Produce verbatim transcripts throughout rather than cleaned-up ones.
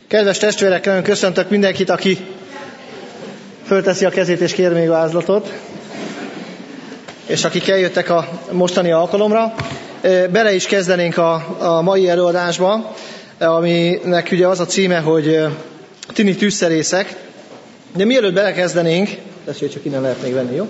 Kedves testvérek, nagyon köszöntök mindenkit, aki fölteszi a kezét és kér még vázlatot, és akik eljöttek a mostani alkalomra. Bele is kezdenénk a, a mai előadásba, aminek ugye az a címe, hogy tini tűzszerészek. De mielőtt belekezdenénk, tessék, csak innen lehet még venni, jó?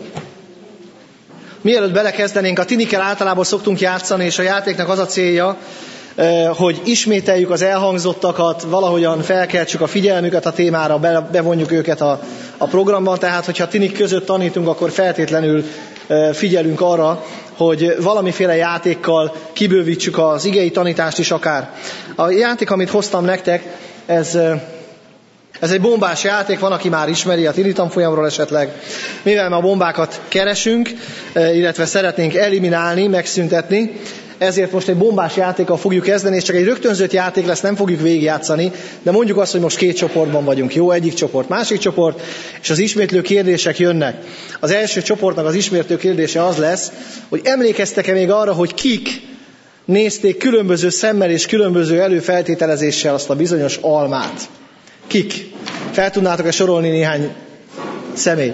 Mielőtt belekezdenénk, a tinikkel általában szoktunk játszani, és a játéknak az a célja, hogy ismételjük az elhangzottakat, valahogyan felkeltsük a figyelmüket a témára, bevonjuk őket a, a programban, tehát hogyha tinik között tanítunk, akkor feltétlenül figyelünk arra, hogy valamiféle játékkal kibővítsük az igei tanítást is akár. A játék, amit hoztam nektek, ez, ez egy bombás játék, van, aki már ismeri a tini tanfolyamról esetleg. Mivel ma bombákat keresünk, illetve szeretnénk eliminálni, megszüntetni, ezért most egy bombás játékkal fogjuk kezdeni, és csak egy rögtönzött játék lesz, nem fogjuk végigjátszani, de mondjuk azt, hogy most két csoportban vagyunk, jó? Egyik csoport, másik csoport, és az ismétlő kérdések jönnek. Az első csoportnak az ismétlő kérdése az lesz, hogy emlékeztek-e még arra, hogy kik nézték különböző szemmel és különböző előfeltételezéssel azt a bizonyos almát? Kik? Fel tudnátok-e sorolni néhány személyt?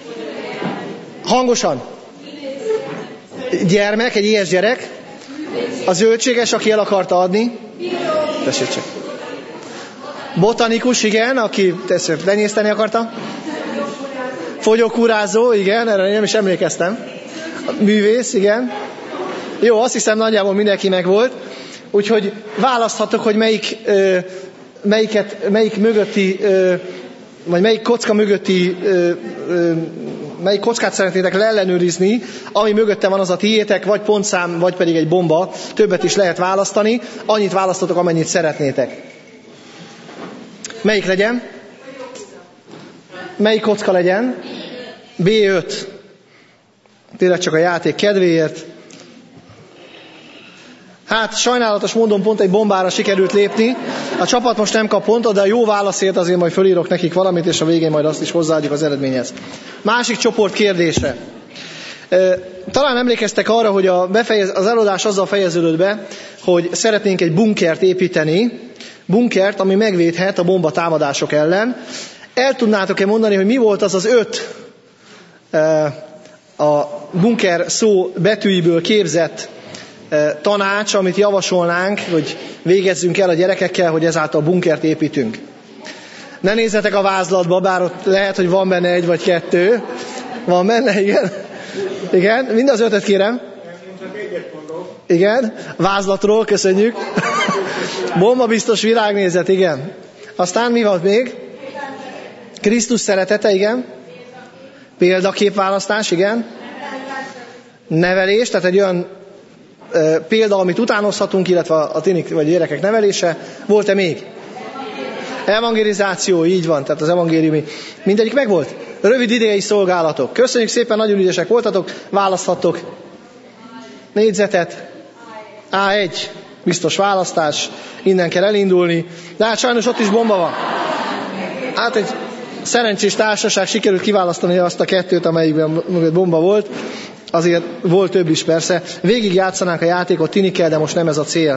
Hangosan? Gyermek, egy ilyes gyerek. A zöldséges, aki el akarta adni. Tessék csak. Botanikus, igen, aki tessék, lenyészteni akarta. Fogyókúrázó, igen, erre nem is emlékeztem. Művész, igen. Jó, azt hiszem nagyjából mindenki megvolt. Úgyhogy választhatok, hogy melyik, ö, melyiket, melyik mögötti, ö, vagy melyik kocka mögötti, ö, ö, melyik kockát szeretnétek leellenőrizni, ami mögötte van, az a tiétek, vagy pontszám, vagy pedig egy bomba. Többet is lehet választani. Annyit választotok, amennyit szeretnétek. Melyik legyen? Melyik kocka legyen? bé öt. Tényleg csak a játék kedvéért. Hát sajnálatos módon pont egy bombára sikerült lépni. A csapat most nem kap pontot, de a jó válaszért azért majd fölírok nekik valamit, és a végén majd azt is hozzáadjuk az eredményhez. Másik csoport kérdése. Talán emlékeztek arra, hogy a befejez, az előadás azzal fejeződött be, hogy szeretnénk egy bunkert építeni, bunkert, ami megvédhet a bomba támadások ellen. El tudnátok-e mondani, hogy mi volt az az öt a bunker szó betűiből képzett tanács, amit javasolnánk, hogy végezzünk el a gyerekekkel, hogy ezáltal bunkert építünk. Ne nézzetek a vázlatba, bár ott lehet, hogy van benne egy vagy kettő. Van benne, igen? Igen, mind az ötöt kérem. Igen, vázlatról, köszönjük. Bomba biztos világnézet, igen. Aztán mi volt még? Krisztus szeretete, igen. Példaképválasztás, igen. Nevelés, tehát egy olyan e, példa, amit utánozhatunk, illetve a tinik vagy gyerekek nevelése. Volt-e még? Evangelizáció, így van, tehát az evangéliumi. Mindegyik megvolt? Rövid idei szolgálatok. Köszönjük szépen, nagyon ügyesek voltatok, választhattok négyzetet. á egy, biztos választás, innen kell elindulni. De hát sajnos ott is bomba van. Hát egy szerencsés társaság sikerült kiválasztani azt a kettőt, amelyikben bomba volt. Azért volt több is persze. Végig játszanánk a játékot tinikkel, de most nem ez a cél.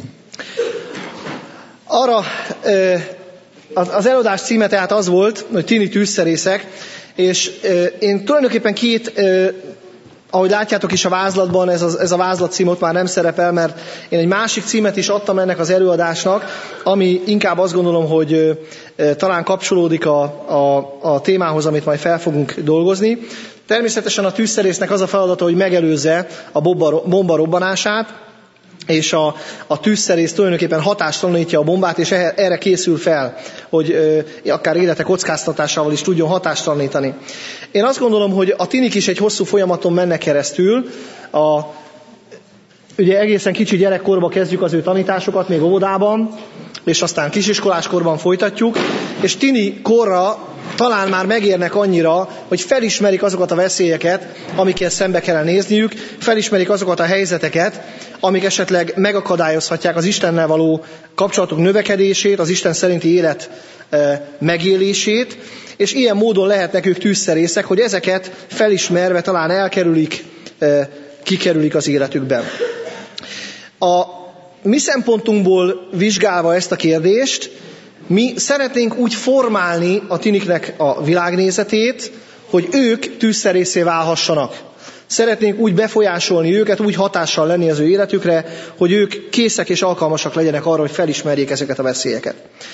Arra... E, Az előadás címe tehát az volt, hogy tini tűzszerészek, és én tulajdonképpen két, ahogy látjátok is a vázlatban, ez a, ez a vázlat cím ott már nem szerepel, mert én egy másik címet is adtam ennek az előadásnak, ami inkább azt gondolom, hogy talán kapcsolódik a, a, a témához, amit majd fel fogunk dolgozni. Természetesen a tűzszerésznek az a feladata, hogy megelőzze a bomba, bomba robbanását, és a, a tűzszerész tulajdonképpen hatástalanítja a bombát, és erre készül fel, hogy ö, akár élete kockáztatásával is tudjon hatástalanítani. Én azt gondolom, hogy a tinik is egy hosszú folyamaton mennek keresztül. A, ugye egészen kicsi gyerekkorban kezdjük az ő tanításokat, még óvodában, és aztán kisiskoláskorban folytatjuk, és tini korra talán már megérnek annyira, hogy felismerik azokat a veszélyeket, amikkel szembe kell nézniük, felismerik azokat a helyzeteket, amik esetleg megakadályozhatják az Istennel való kapcsolatok növekedését, az Isten szerinti élet megélését, és ilyen módon lehetnek ők tűzszerészek, hogy ezeket felismerve talán elkerülik, kikerülik az életükben. A mi szempontunkból vizsgálva ezt a kérdést, Mi szeretnénk úgy formálni a tiniknek a világnézetét, hogy ők tűzszerészé válhassanak. Szeretnénk úgy befolyásolni őket, úgy hatással lenni az ő életükre, hogy ők készek és alkalmasak legyenek arra, hogy felismerjék ezeket a veszélyeket.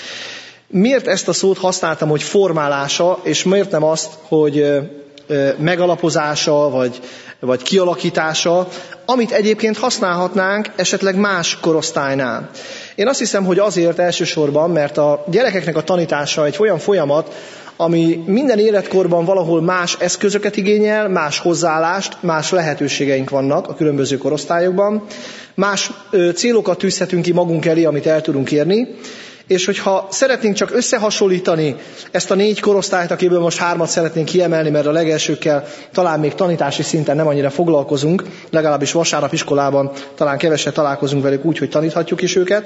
Miért ezt a szót használtam, hogy formálása, és miért nem azt, hogy megalapozása, vagy, vagy kialakítása, amit egyébként használhatnánk esetleg más korosztálynál. Én azt hiszem, hogy azért elsősorban, mert a gyerekeknek a tanítása egy olyan folyamat, ami minden életkorban valahol más eszközöket igényel, más hozzáállást, más lehetőségeink vannak a különböző korosztályokban, más célokat tűzhetünk ki magunk elé, amit el tudunk érni, és hogyha szeretnénk csak összehasonlítani ezt a négy korosztályt, akiből most hármat szeretnénk kiemelni, mert a legelsőkkel talán még tanítási szinten nem annyira foglalkozunk, legalábbis vasárnap iskolában talán keveset találkozunk velük úgy, hogy taníthatjuk is őket.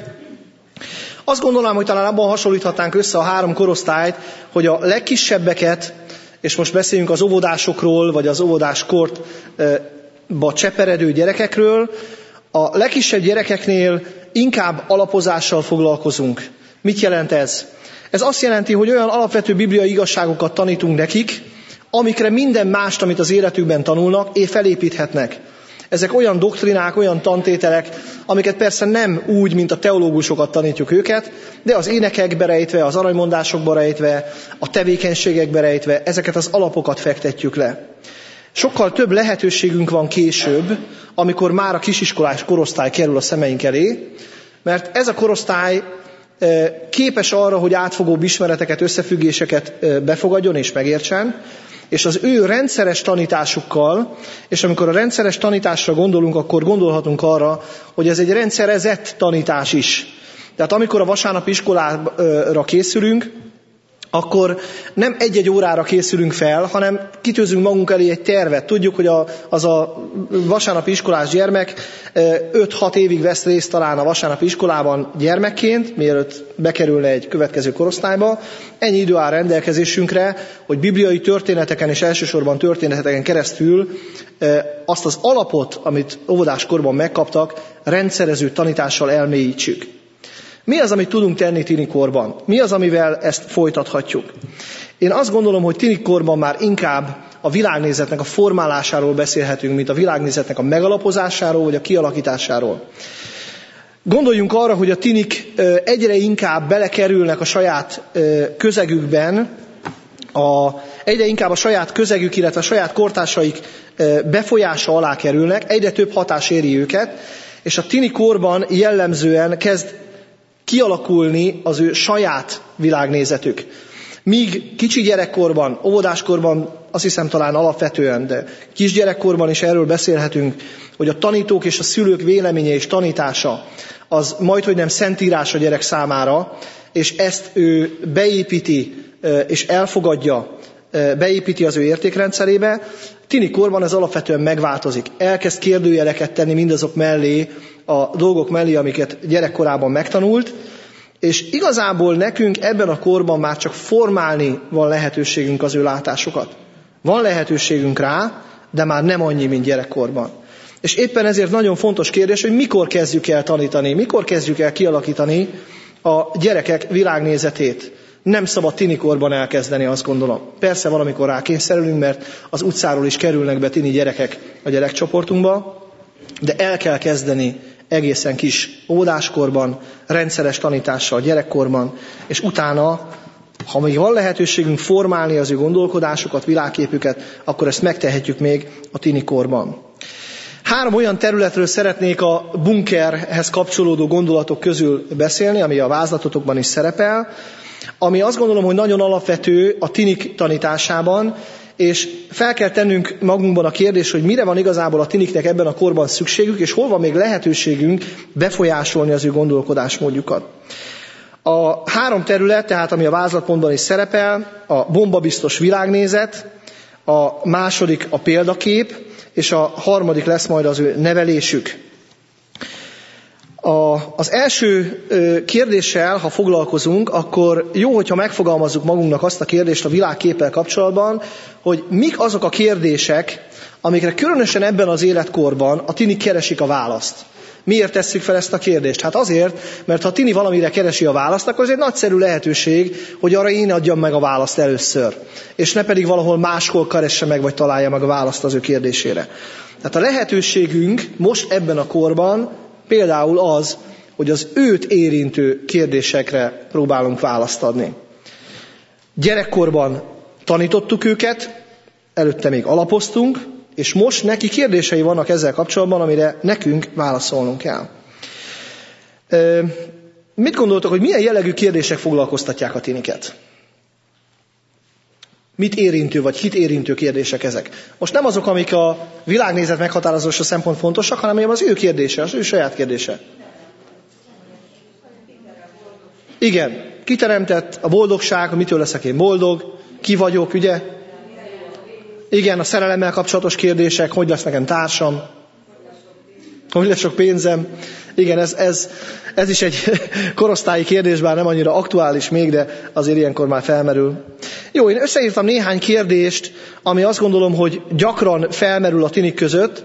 Azt gondolom, hogy talán abban hasonlíthatnánk össze a három korosztályt, hogy a legkisebbeket, és most beszéljünk az óvodásokról, vagy az óvodáskortba cseperedő gyerekekről, a legkisebb gyerekeknél inkább alapozással foglalkozunk. Mit jelent ez? Ez azt jelenti, hogy olyan alapvető bibliai igazságokat tanítunk nekik, amikre minden mást, amit az életükben tanulnak, felépíthetnek. Ezek olyan doktrinák, olyan tantételek, amiket persze nem úgy, mint a teológusokat tanítjuk őket, de az énekekbe rejtve, az aranymondásokba rejtve, a tevékenységekbe rejtve, ezeket az alapokat fektetjük le. Sokkal több lehetőségünk van később, amikor már a kisiskolás korosztály kerül a szemeink elé, mert ez a korosztály képes arra, hogy átfogóbb ismereteket, összefüggéseket befogadjon és megértsen, és az ő rendszeres tanításukkal, és amikor a rendszeres tanításra gondolunk, akkor gondolhatunk arra, hogy ez egy rendszerezett tanítás is. Tehát amikor a vasárnapi iskolára készülünk, akkor nem egy-egy órára készülünk fel, hanem kitűzünk magunk elé egy tervet. Tudjuk, hogy a, az a vasárnapi iskolás gyermek öt-hat évig vesz részt talán a vasárnapi iskolában gyermekként, mielőtt bekerülne egy következő korosztályba. Ennyi idő áll rendelkezésünkre, hogy bibliai történeteken és elsősorban történeteken keresztül azt az alapot, amit óvodáskorban megkaptak, rendszerező tanítással elmélyítsük. Mi az, amit tudunk tenni tinikorban? Mi az, amivel ezt folytathatjuk? Én azt gondolom, hogy tinikorban már inkább a világnézetnek a formálásáról beszélhetünk, mint a világnézetnek a megalapozásáról, vagy a kialakításáról. Gondoljunk arra, hogy a tinik egyre inkább belekerülnek a saját közegükben, a, egyre inkább a saját közegük, illetve a saját kortársaik befolyása alá kerülnek, egyre több hatás éri őket, és a tinikorban jellemzően kezd kialakulni az ő saját világnézetük. Míg kicsi gyerekkorban, óvodáskorban azt hiszem talán alapvetően, de kisgyerekkorban is erről beszélhetünk, hogy a tanítók és a szülők véleménye és tanítása az majdhogy nem szentírás a gyerek számára, és ezt ő beépíti és elfogadja, beépíti az ő értékrendszerébe. Tini korban ez alapvetően megváltozik. Elkezd kérdőjeleket tenni mindazok mellé, a dolgok mellé, amiket gyerekkorában megtanult, és igazából nekünk ebben a korban már csak formálni van lehetőségünk az ő látásukat. Van lehetőségünk rá, de már nem annyi, mint gyerekkorban. És éppen ezért nagyon fontos kérdés, hogy mikor kezdjük el tanítani, mikor kezdjük el kialakítani a gyerekek világnézetét. Nem szabad tinikorban elkezdeni, azt gondolom. Persze valamikor rákényszerülünk, mert az utcáról is kerülnek be tini gyerekek a gyerekcsoportunkba, de el kell kezdeni egészen kis óvodáskorban, rendszeres tanítással gyerekkorban, és utána, ha még van lehetőségünk formálni az ő gondolkodásukat, világképüket, akkor ezt megtehetjük még a tinikorban. Három olyan területről szeretnék a bunkerhez kapcsolódó gondolatok közül beszélni, ami a vázlatotokban is szerepel, ami azt gondolom, hogy nagyon alapvető a tinik tanításában, és fel kell tennünk magunkban a kérdés, hogy mire van igazából a tiniknek ebben a korban szükségük, és hol van még lehetőségünk befolyásolni az ő gondolkodásmódjukat. A három terület, tehát ami a vázlatpontban is szerepel, a bombabiztos világnézet, a második a példakép, és a harmadik lesz majd az ő nevelésük. A, az első kérdéssel, ha foglalkozunk, akkor jó, hogyha megfogalmazzuk magunknak azt a kérdést a világképpel kapcsolatban, hogy mik azok a kérdések, amikre különösen ebben az életkorban a tinik keresik a választ. Miért tesszük fel ezt a kérdést? Hát azért, mert ha Tini valamire keresi a választ, akkor ez egy nagyszerű lehetőség, hogy arra én adjam meg a választ először. És ne pedig valahol máshol keresse meg, vagy találja meg a választ az ő kérdésére. Tehát a lehetőségünk most ebben a korban például az, hogy az őt érintő kérdésekre próbálunk választ adni. Gyerekkorban tanítottuk őket, előtte még alapoztunk, és most neki kérdései vannak ezzel kapcsolatban, amire nekünk válaszolnunk kell. Mit gondoltok, hogy milyen jellegű kérdések foglalkoztatják a tiniket? Mit érintő, vagy kit érintő kérdések ezek? Most nem azok, amik a világnézet meghatározása szempont fontosak, hanem az ő kérdése, az ő saját kérdése. Igen, ki teremtett a boldogság, mitől leszek én boldog, ki vagyok, ugye? Igen, a szerelemmel kapcsolatos kérdések, hogy lesz nekem társam, hogy lesz sok pénzem. Igen, ez, ez, ez is egy korosztályi kérdés, bár nem annyira aktuális még, de azért ilyenkor már felmerül. Jó, én összeírtam néhány kérdést, ami azt gondolom, hogy gyakran felmerül a tinik között,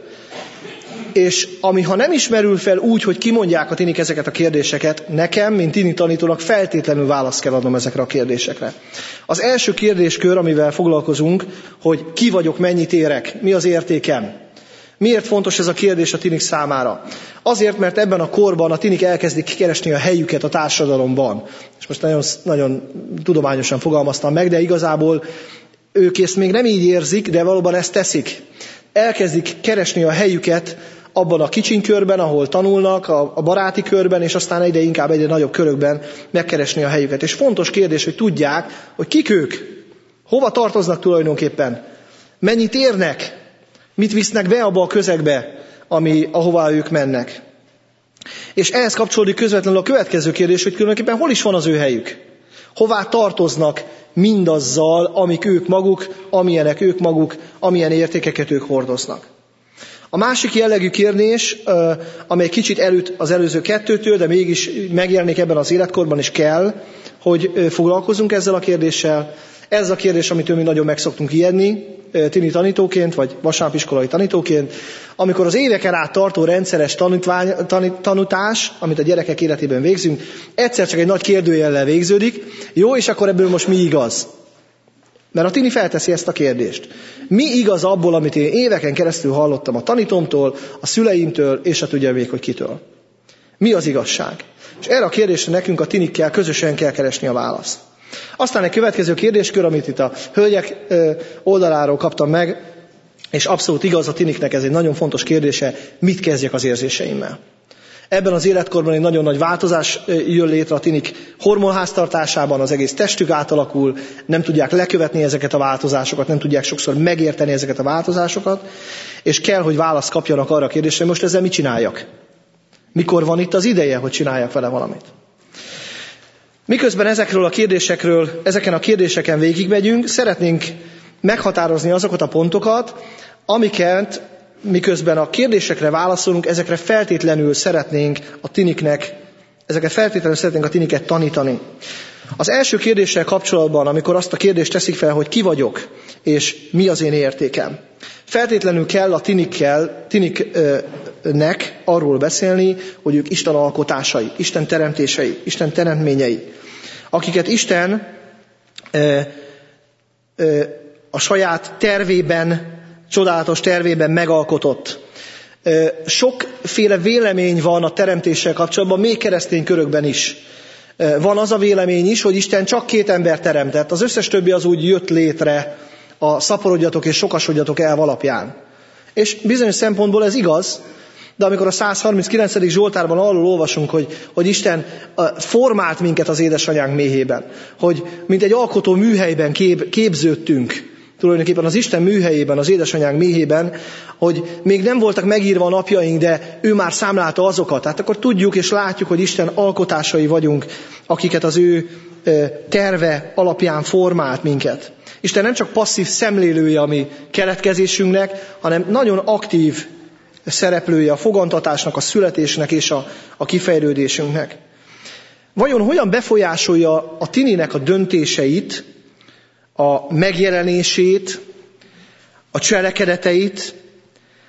és ami ha nem ismerül fel úgy, hogy kimondják a tinik ezeket a kérdéseket, nekem, mint tini tanítónak feltétlenül választ kell adnom ezekre a kérdésekre. Az első kérdéskör, amivel foglalkozunk, hogy ki vagyok, mennyit érek, mi az értékem. Miért fontos ez a kérdés a tinik számára? Azért, mert ebben a korban a tinik elkezdik keresni a helyüket a társadalomban. És most nagyon, nagyon tudományosan fogalmaztam meg, de igazából ők ezt még nem így érzik, de valóban ezt teszik. Elkezdik keresni a helyüket abban a kicsiny körben, ahol tanulnak, a baráti körben, és aztán egyre inkább egyre nagyobb körökben megkeresni a helyüket. És fontos kérdés, hogy tudják, hogy kik ők, hova tartoznak tulajdonképpen, mennyit érnek, mit visznek be abba a közegbe, ami, ahová ők mennek. És ehhez kapcsolódik közvetlenül a következő kérdés, hogy tulajdonképpen hol is van az ő helyük. Hová tartoznak mindazzal, amik ők maguk, amilyenek ők maguk, amilyen értékeket ők hordoznak. A másik jellegű kérdés, amely kicsit előtt az előző kettőtől, de mégis megjelenik ebben az életkorban is kell, hogy foglalkozunk ezzel a kérdéssel. Ez a kérdés, amitől mi nagyon meg szoktunk ijedni, tini tanítóként, vagy vasárnapiskolai tanítóként, amikor az éveken át tartó rendszeres tanítvány, tanít, tanutás, amit a gyerekek életében végzünk, egyszer csak egy nagy kérdőjellel végződik. Jó, és akkor ebből most mi igaz? Mert a tini felteszi ezt a kérdést. Mi igaz abból, amit én éveken keresztül hallottam a tanítomtól, a szüleimtől, és a tudja még, hogy kitől? Mi az igazság? És erre a kérdésre nekünk a tinikkel közösen kell keresni a választ. Aztán egy következő kérdéskör, amit itt a hölgyek oldaláról kaptam meg, és abszolút igaz, a tiniknek ez egy nagyon fontos kérdése, mit kezdjek az érzéseimmel. Ebben az életkorban egy nagyon nagy változás jön létre a tinik hormonháztartásában, az egész testük átalakul, nem tudják lekövetni ezeket a változásokat, nem tudják sokszor megérteni ezeket a változásokat, és kell, hogy választ kapjanak arra a kérdésre, hogy most ezzel mit csináljak. Mikor van itt az ideje, hogy csináljak vele valamit. Miközben ezekről a kérdésekről, ezeken a kérdéseken végigmegyünk, szeretnénk meghatározni azokat a pontokat, amiket miközben a kérdésekre válaszolunk, ezekre feltétlenül szeretnénk a tiniknek, ezeket feltétlenül szeretnénk a tiniket tanítani. Az első kérdéssel kapcsolatban, amikor azt a kérdést teszik fel, hogy ki vagyok, és mi az én értékem. Feltétlenül kell a tinikkel, tiniknek arról beszélni, hogy ők Isten alkotásai, Isten teremtései, Isten teremtményei, akiket Isten ö, ö, a saját tervében, csodálatos tervében megalkotott. Sokféle vélemény van a teremtéssel kapcsolatban, még keresztény körökben is. Van az a vélemény is, hogy Isten csak két ember teremtett, az összes többi az úgy jött létre a szaporodjatok és sokasodjatok elv alapján. És bizonyos szempontból ez igaz, de amikor a száz harminckilencedik Zsoltárban arról olvasunk, hogy, hogy Isten formált minket az édesanyánk méhében, hogy mint egy alkotó műhelyben kép, képződtünk, tulajdonképpen az Isten műhelyében, az édesanyánk méhében, hogy még nem voltak megírva a napjaink, de ő már számlálta azokat. Tehát akkor tudjuk és látjuk, hogy Isten alkotásai vagyunk, akiket az ő terve alapján formált minket. Isten nem csak passzív szemlélője a mi keletkezésünknek, hanem nagyon aktív szereplője a fogantatásnak, a születésnek és a, a kifejlődésünknek. Vajon hogyan befolyásolja a tininek a döntéseit, a megjelenését, a cselekedeteit,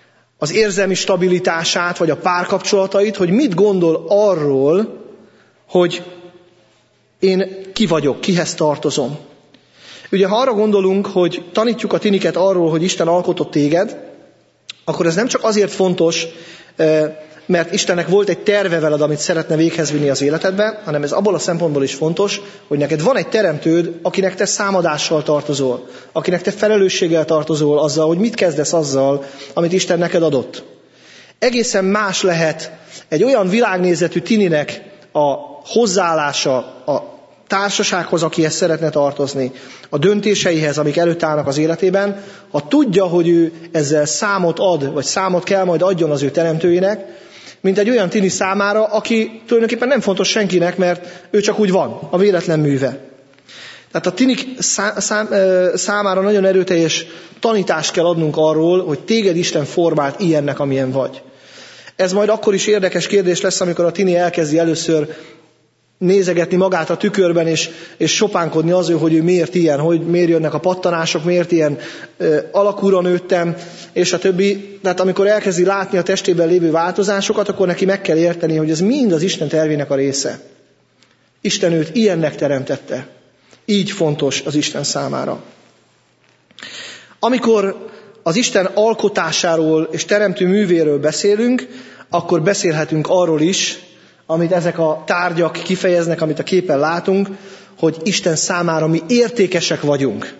az érzelmi stabilitását, vagy a párkapcsolatait, hogy mit gondol arról, hogy én ki vagyok, kihez tartozom. Ugye, ha arra gondolunk, hogy tanítjuk a tiniket arról, hogy Isten alkotott téged, akkor ez nem csak azért fontos, mert Istennek volt egy terve veled, amit szeretne véghez vinni az életedbe, hanem ez abból a szempontból is fontos, hogy neked van egy teremtőd, akinek te számadással tartozol, akinek te felelősséggel tartozol azzal, hogy mit kezdesz azzal, amit Isten neked adott. Egészen más lehet egy olyan világnézetű tininek a hozzáállása a társasághoz, akihez szeretne tartozni, a döntéseihez, amik előtt állnak az életében, ha tudja, hogy ő ezzel számot ad, vagy számot kell majd adjon az ő teremtőjének, mint egy olyan tini számára, aki tulajdonképpen nem fontos senkinek, mert ő csak úgy van, a véletlen műve. Tehát a tinik számára nagyon erőteljes tanítást kell adnunk arról, hogy téged Isten formált ilyennek, amilyen vagy. Ez majd akkor is érdekes kérdés lesz, amikor a tini elkezdi először nézegetni magát a tükörben, és, és sopánkodni azért, hogy ő miért ilyen, hogy miért jönnek a pattanások, miért ilyen ö, alakúra nőttem, és a többi. Tehát amikor elkezdi látni a testében lévő változásokat, akkor neki meg kell érteni, hogy ez mind az Isten tervének a része. Isten őt ilyennek teremtette. Így fontos az Isten számára. Amikor az Isten alkotásáról és teremtő művéről beszélünk, akkor beszélhetünk arról is, amit ezek a tárgyak kifejeznek, amit a képen látunk, hogy Isten számára mi értékesek vagyunk.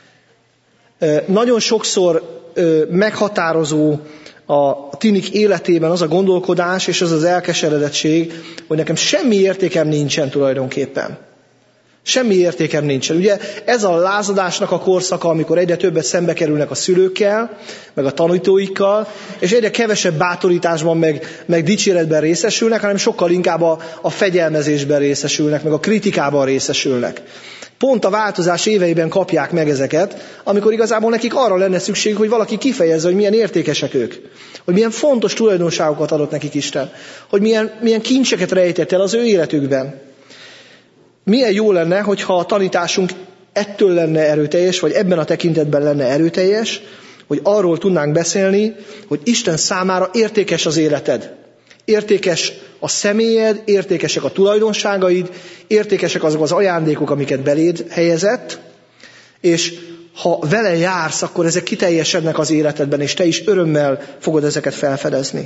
Nagyon sokszor meghatározó a tinik életében az a gondolkodás és az az elkeseredettség, hogy nekem semmi értékem nincsen tulajdonképpen. Semmi értékem nincsen. Ugye ez a lázadásnak a korszaka, amikor egyre többet szembe kerülnek a szülőkkel, meg a tanítóikkal, és egyre kevesebb bátorításban, meg, meg dicséretben részesülnek, hanem sokkal inkább a, a fegyelmezésben részesülnek, meg a kritikában részesülnek. Pont a változás éveiben kapják meg ezeket, amikor igazából nekik arra lenne szükség, hogy valaki kifejezze, hogy milyen értékesek ők, hogy milyen fontos tulajdonságokat adott nekik Isten, hogy milyen, milyen kincseket rejtett el az ő életükben. Milyen jó lenne, hogyha a tanításunk ettől lenne erőteljes, vagy ebben a tekintetben lenne erőteljes, hogy arról tudnánk beszélni, hogy Isten számára értékes az életed. Értékes a személyed, értékesek a tulajdonságaid, értékesek azok az ajándékok, amiket beléd helyezett, és ha vele jársz, akkor ezek kiteljesednek az életedben, és te is örömmel fogod ezeket felfedezni.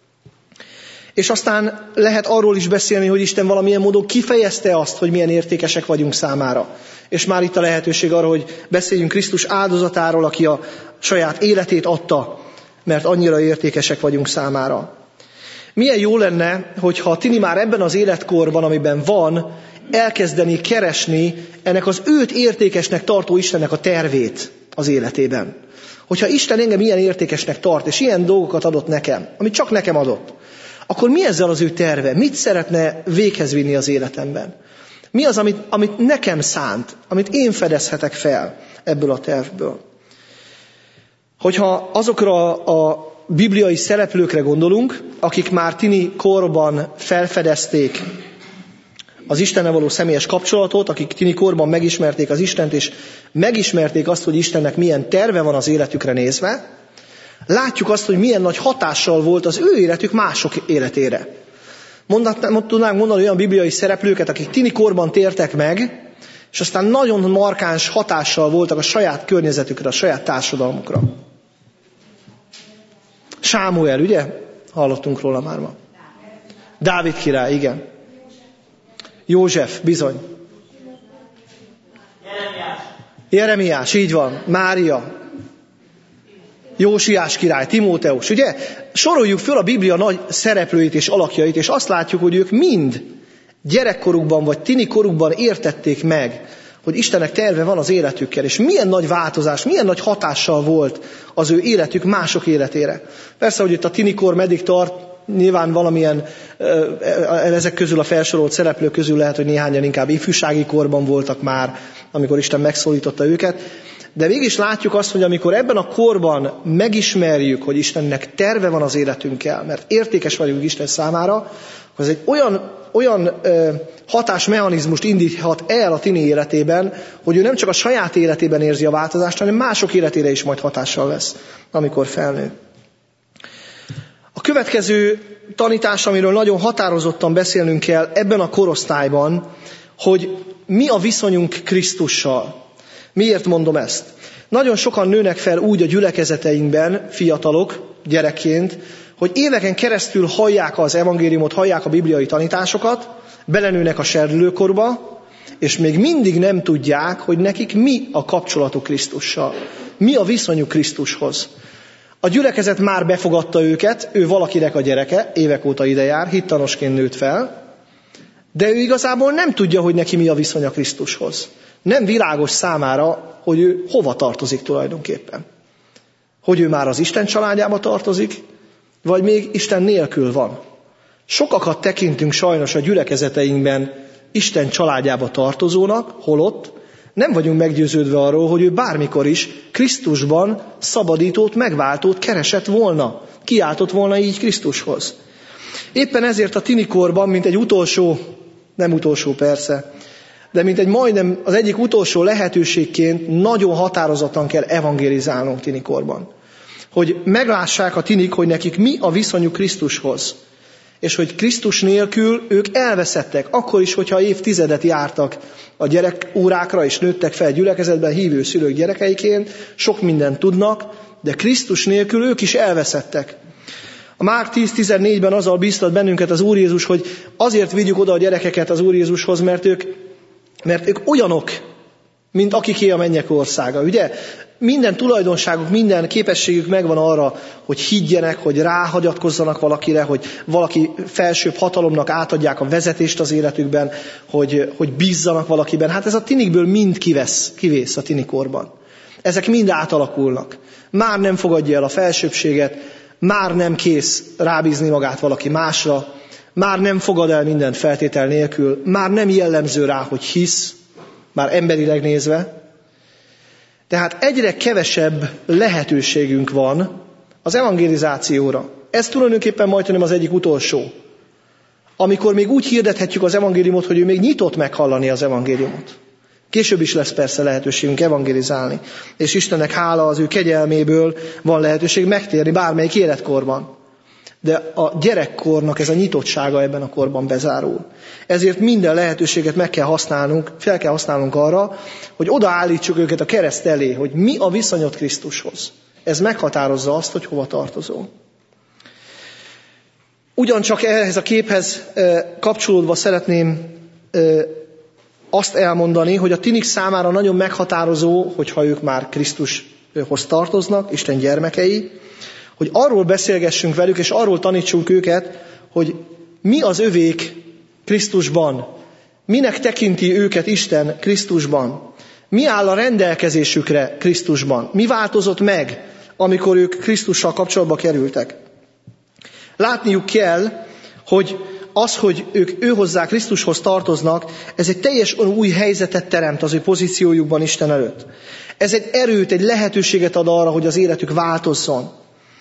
És aztán lehet arról is beszélni, hogy Isten valamilyen módon kifejezte azt, hogy milyen értékesek vagyunk számára. És már itt a lehetőség arra, hogy beszéljünk Krisztus áldozatáról, aki a saját életét adta, mert annyira értékesek vagyunk számára. Milyen jó lenne, hogyha a tini már ebben az életkorban, amiben van, elkezdeni keresni ennek az őt értékesnek tartó Istennek a tervét az életében. Hogyha Isten engem ilyen értékesnek tart, és ilyen dolgokat adott nekem, amit csak nekem adott, akkor mi ezzel az ő terve? Mit szeretne véghez vinni az életemben? Mi az, amit, amit nekem szánt, amit én fedezhetek fel ebből a tervből? Hogyha azokra a bibliai szereplőkre gondolunk, akik már tini korban felfedezték az Istennel való személyes kapcsolatot, akik tini korban megismerték az Istent, és megismerték azt, hogy Istennek milyen terve van az életükre nézve, látjuk azt, hogy milyen nagy hatással volt az ő életük mások életére. Mondatnám, tudnánk mondani olyan bibliai szereplőket, akik tini korban tértek meg, és aztán nagyon markáns hatással voltak a saját környezetükre, a saját társadalmukra. Sámuel, ugye? Hallottunk róla már ma. Dávid király, igen. József, bizony. Jeremiás. Jeremiás, így van. Mária. Jósiás király, Timóteus, ugye? Soroljuk föl a Biblia nagy szereplőit és alakjait, és azt látjuk, hogy ők mind gyerekkorukban vagy tini korukban értették meg, hogy Istennek terve van az életükkel, és milyen nagy változás, milyen nagy hatással volt az ő életük mások életére. Persze, hogy itt a tinikor meddig tart, nyilván valamilyen, ezek közül a felsorolt szereplők közül lehet, hogy néhányan inkább ifjúsági korban voltak már, amikor Isten megszólította őket, de mégis látjuk azt, hogy amikor ebben a korban megismerjük, hogy Istennek terve van az életünkkel, mert értékes vagyunk Isten számára, akkor ez egy olyan, olyan ö, hatásmechanizmust indíthat el a tini életében, hogy ő nem csak a saját életében érzi a változást, hanem mások életére is majd hatással lesz, amikor felnő. A következő tanítás, amiről nagyon határozottan beszélnünk kell ebben a korosztályban, hogy mi a viszonyunk Krisztussal. Miért mondom ezt? Nagyon sokan nőnek fel úgy a gyülekezeteinkben, fiatalok, gyerekként, hogy éveken keresztül hallják az evangéliumot, hallják a bibliai tanításokat, belenőnek a serdülőkorba, és még mindig nem tudják, hogy nekik mi a kapcsolatuk Krisztussal. Mi a viszonyuk Krisztushoz. A gyülekezet már befogadta őket, ő valakinek a gyereke, évek óta ide jár, hittanosként nőtt fel, de ő igazából nem tudja, hogy neki mi a viszonya Krisztushoz. Nem világos számára, hogy ő hova tartozik tulajdonképpen. Hogy ő már az Isten családjába tartozik, vagy még Isten nélkül van. Sokakat tekintünk sajnos a gyülekezeteinkben Isten családjába tartozónak, holott nem vagyunk meggyőződve arról, hogy ő bármikor is Krisztusban szabadítót, megváltót keresett volna, kiáltott volna így Krisztushoz. Éppen ezért a tinikorban, mint egy utolsó, nem utolsó persze, de mint egy majdnem az egyik utolsó lehetőségként nagyon határozottan kell evangélizálnunk tinikorban. Hogy meglássák a tinik, hogy nekik mi a viszonyuk Krisztushoz. És hogy Krisztus nélkül ők elveszettek, akkor is, hogyha évtizedet jártak a gyerekórákra, és nőttek fel gyülekezetben hívő szülők gyerekeiként, sok mindent tudnak, de Krisztus nélkül ők is elveszettek. A Márk tíz tizennégyben azzal bíztat bennünket az Úr Jézus, hogy azért vigyük oda a gyerekeket az Úr Jézushoz, mert ők, mert ők olyanok, mint akiké a mennyek országa. Ugye? Minden tulajdonságuk, minden képességük megvan arra, hogy higgyenek, hogy ráhagyatkozzanak valakire, hogy valaki felsőbb hatalomnak átadják a vezetést az életükben, hogy, hogy bízzanak valakiben. Hát ez a tinikből mind kivesz, kivész a tinikorban. Ezek mind átalakulnak. Már nem fogadja el a felsőbbséget, már nem kész rábízni magát valaki másra, már nem fogad el mindent feltétel nélkül, már nem jellemző rá, hogy hisz, már emberileg nézve. Tehát egyre kevesebb lehetőségünk van az evangelizációra. Ez tulajdonképpen majdnem az egyik utolsó. Amikor még úgy hirdethetjük az evangéliumot, hogy ő még nyitott meghallani az evangéliumot. Később is lesz persze lehetőségünk evangelizálni. És Istennek hála, az ő kegyelméből van lehetőség megtérni bármelyik életkorban. De a gyerekkornak ez a nyitottsága ebben a korban bezárul. Ezért minden lehetőséget meg kell használnunk, fel kell használnunk arra, hogy odaállítsuk őket a kereszt elé, hogy mi a viszonyod Krisztushoz. Ez meghatározza azt, hogy hova tartozol. Ugyancsak ehhez a képhez kapcsolódva szeretném azt elmondani, hogy a tinik számára nagyon meghatározó, hogyha ők már Krisztushoz tartoznak, Isten gyermekei, hogy arról beszélgessünk velük, és arról tanítsunk őket, hogy mi az övék Krisztusban, minek tekinti őket Isten Krisztusban, mi áll a rendelkezésükre Krisztusban, mi változott meg, amikor ők Krisztussal kapcsolatba kerültek. Látniuk kell, hogy az, hogy ők őhozzá Krisztushoz tartoznak, ez egy teljesen új helyzetet teremt az ő pozíciójukban Isten előtt. Ez egy erőt, egy lehetőséget ad arra, hogy az életük változzon.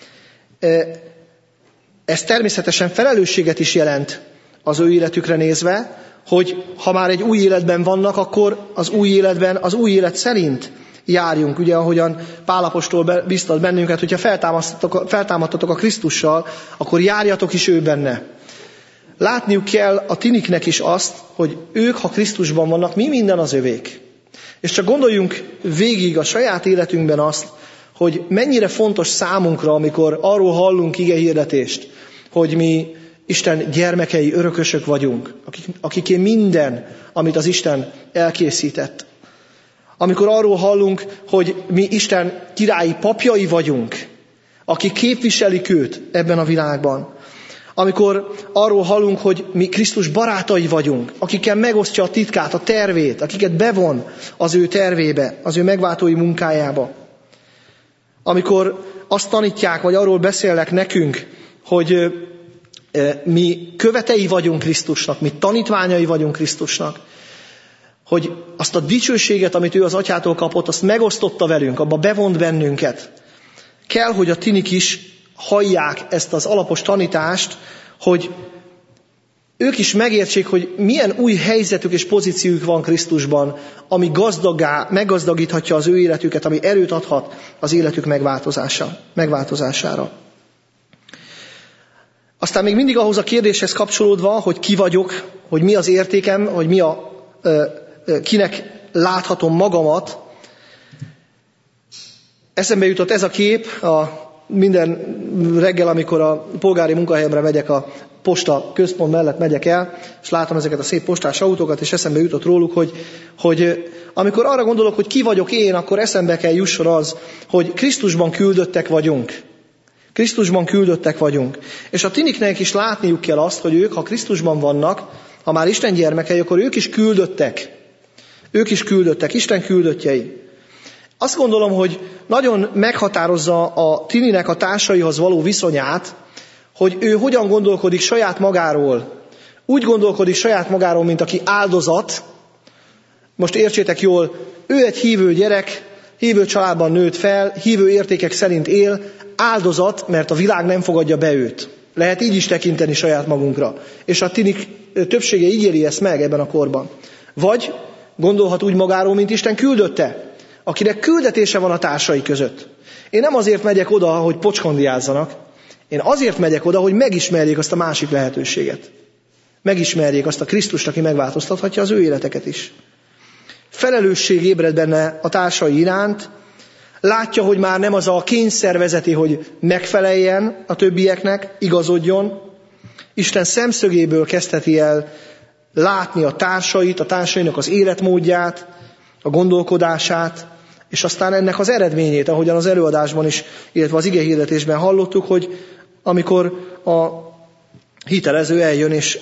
Ez természetesen felelősséget is jelent az ő életükre nézve, hogy ha már egy új életben vannak, akkor az új életben, az új élet szerint járjunk. Ugye, ahogyan Pál apostol biztat bennünket, hogyha feltámadtatok a Krisztussal, akkor járjatok is ő benne. Látniuk kell a tiniknek is azt, hogy ők, ha Krisztusban vannak, mi minden az övék. És csak gondoljunk végig a saját életünkben azt, hogy mennyire fontos számunkra, amikor arról hallunk igehirdetést, hogy mi Isten gyermekei, örökösök vagyunk, akik, akiké minden, amit az Isten elkészített. Amikor arról hallunk, hogy mi Isten királyi papjai vagyunk, akik képviselik őt ebben a világban. Amikor arról hallunk, hogy mi Krisztus barátai vagyunk, akikkel megosztja a titkát, a tervét, akiket bevon az ő tervébe, az ő megváltói munkájába. Amikor azt tanítják, vagy arról beszélnek nekünk, hogy mi követei vagyunk Krisztusnak, mi tanítványai vagyunk Krisztusnak, hogy azt a dicsőséget, amit ő az atyától kapott, azt megosztotta velünk, abba bevont bennünket. Kell, hogy a tinik is hallják ezt az alapos tanítást, hogy ők is megértsék, hogy milyen új helyzetük és pozíciójuk van Krisztusban, ami gazdaggá, meggazdagíthatja az ő életüket, ami erőt adhat az életük megváltozása, megváltozására. Aztán még mindig ahhoz a kérdéshez kapcsolódva, hogy ki vagyok, hogy mi az értékem, hogy mi a, ö, ö, kinek láthatom magamat, eszembe jutott ez a kép, a minden reggel, amikor a polgári munkahelyemre megyek, a posta központ mellett megyek el, és látom ezeket a szép postás autókat, és eszembe jutott róluk, hogy, hogy amikor arra gondolok, hogy ki vagyok én, akkor eszembe kell jusson az, hogy Krisztusban küldöttek vagyunk. Krisztusban küldöttek vagyunk. És a tiniknek is látniuk kell azt, hogy ők, ha Krisztusban vannak, ha már Isten gyermekei, akkor ők is küldöttek. Ők is küldöttek, Isten küldöttjei. Azt gondolom, hogy nagyon meghatározza a tininek a társaihoz való viszonyát, hogy ő hogyan gondolkodik saját magáról. Úgy gondolkodik saját magáról, mint aki áldozat. Most értsétek jól, ő egy hívő gyerek, hívő családban nőtt fel, hívő értékek szerint él, áldozat, mert a világ nem fogadja be őt. Lehet így is tekinteni saját magunkra. És a tinik többsége így éli ezt meg ebben a korban. Vagy gondolhat úgy magáról, mint Isten küldötte, akinek küldetése van a társai között. Én nem azért megyek oda, hogy pocskondiázzanak, én azért megyek oda, hogy megismerjék azt a másik lehetőséget. Megismerjék azt a Krisztust, aki megváltoztathatja az ő életeket is. Felelősség ébred benne a társai iránt, látja, hogy már nem az a kényszer vezeti, hogy megfeleljen a többieknek, igazodjon. Isten szemszögéből kezdheti el látni a társait, a társainak az életmódját, a gondolkodását, és aztán ennek az eredményét, ahogyan az előadásban is, illetve az igehirdetésben hallottuk, hogy amikor a hitelező eljön és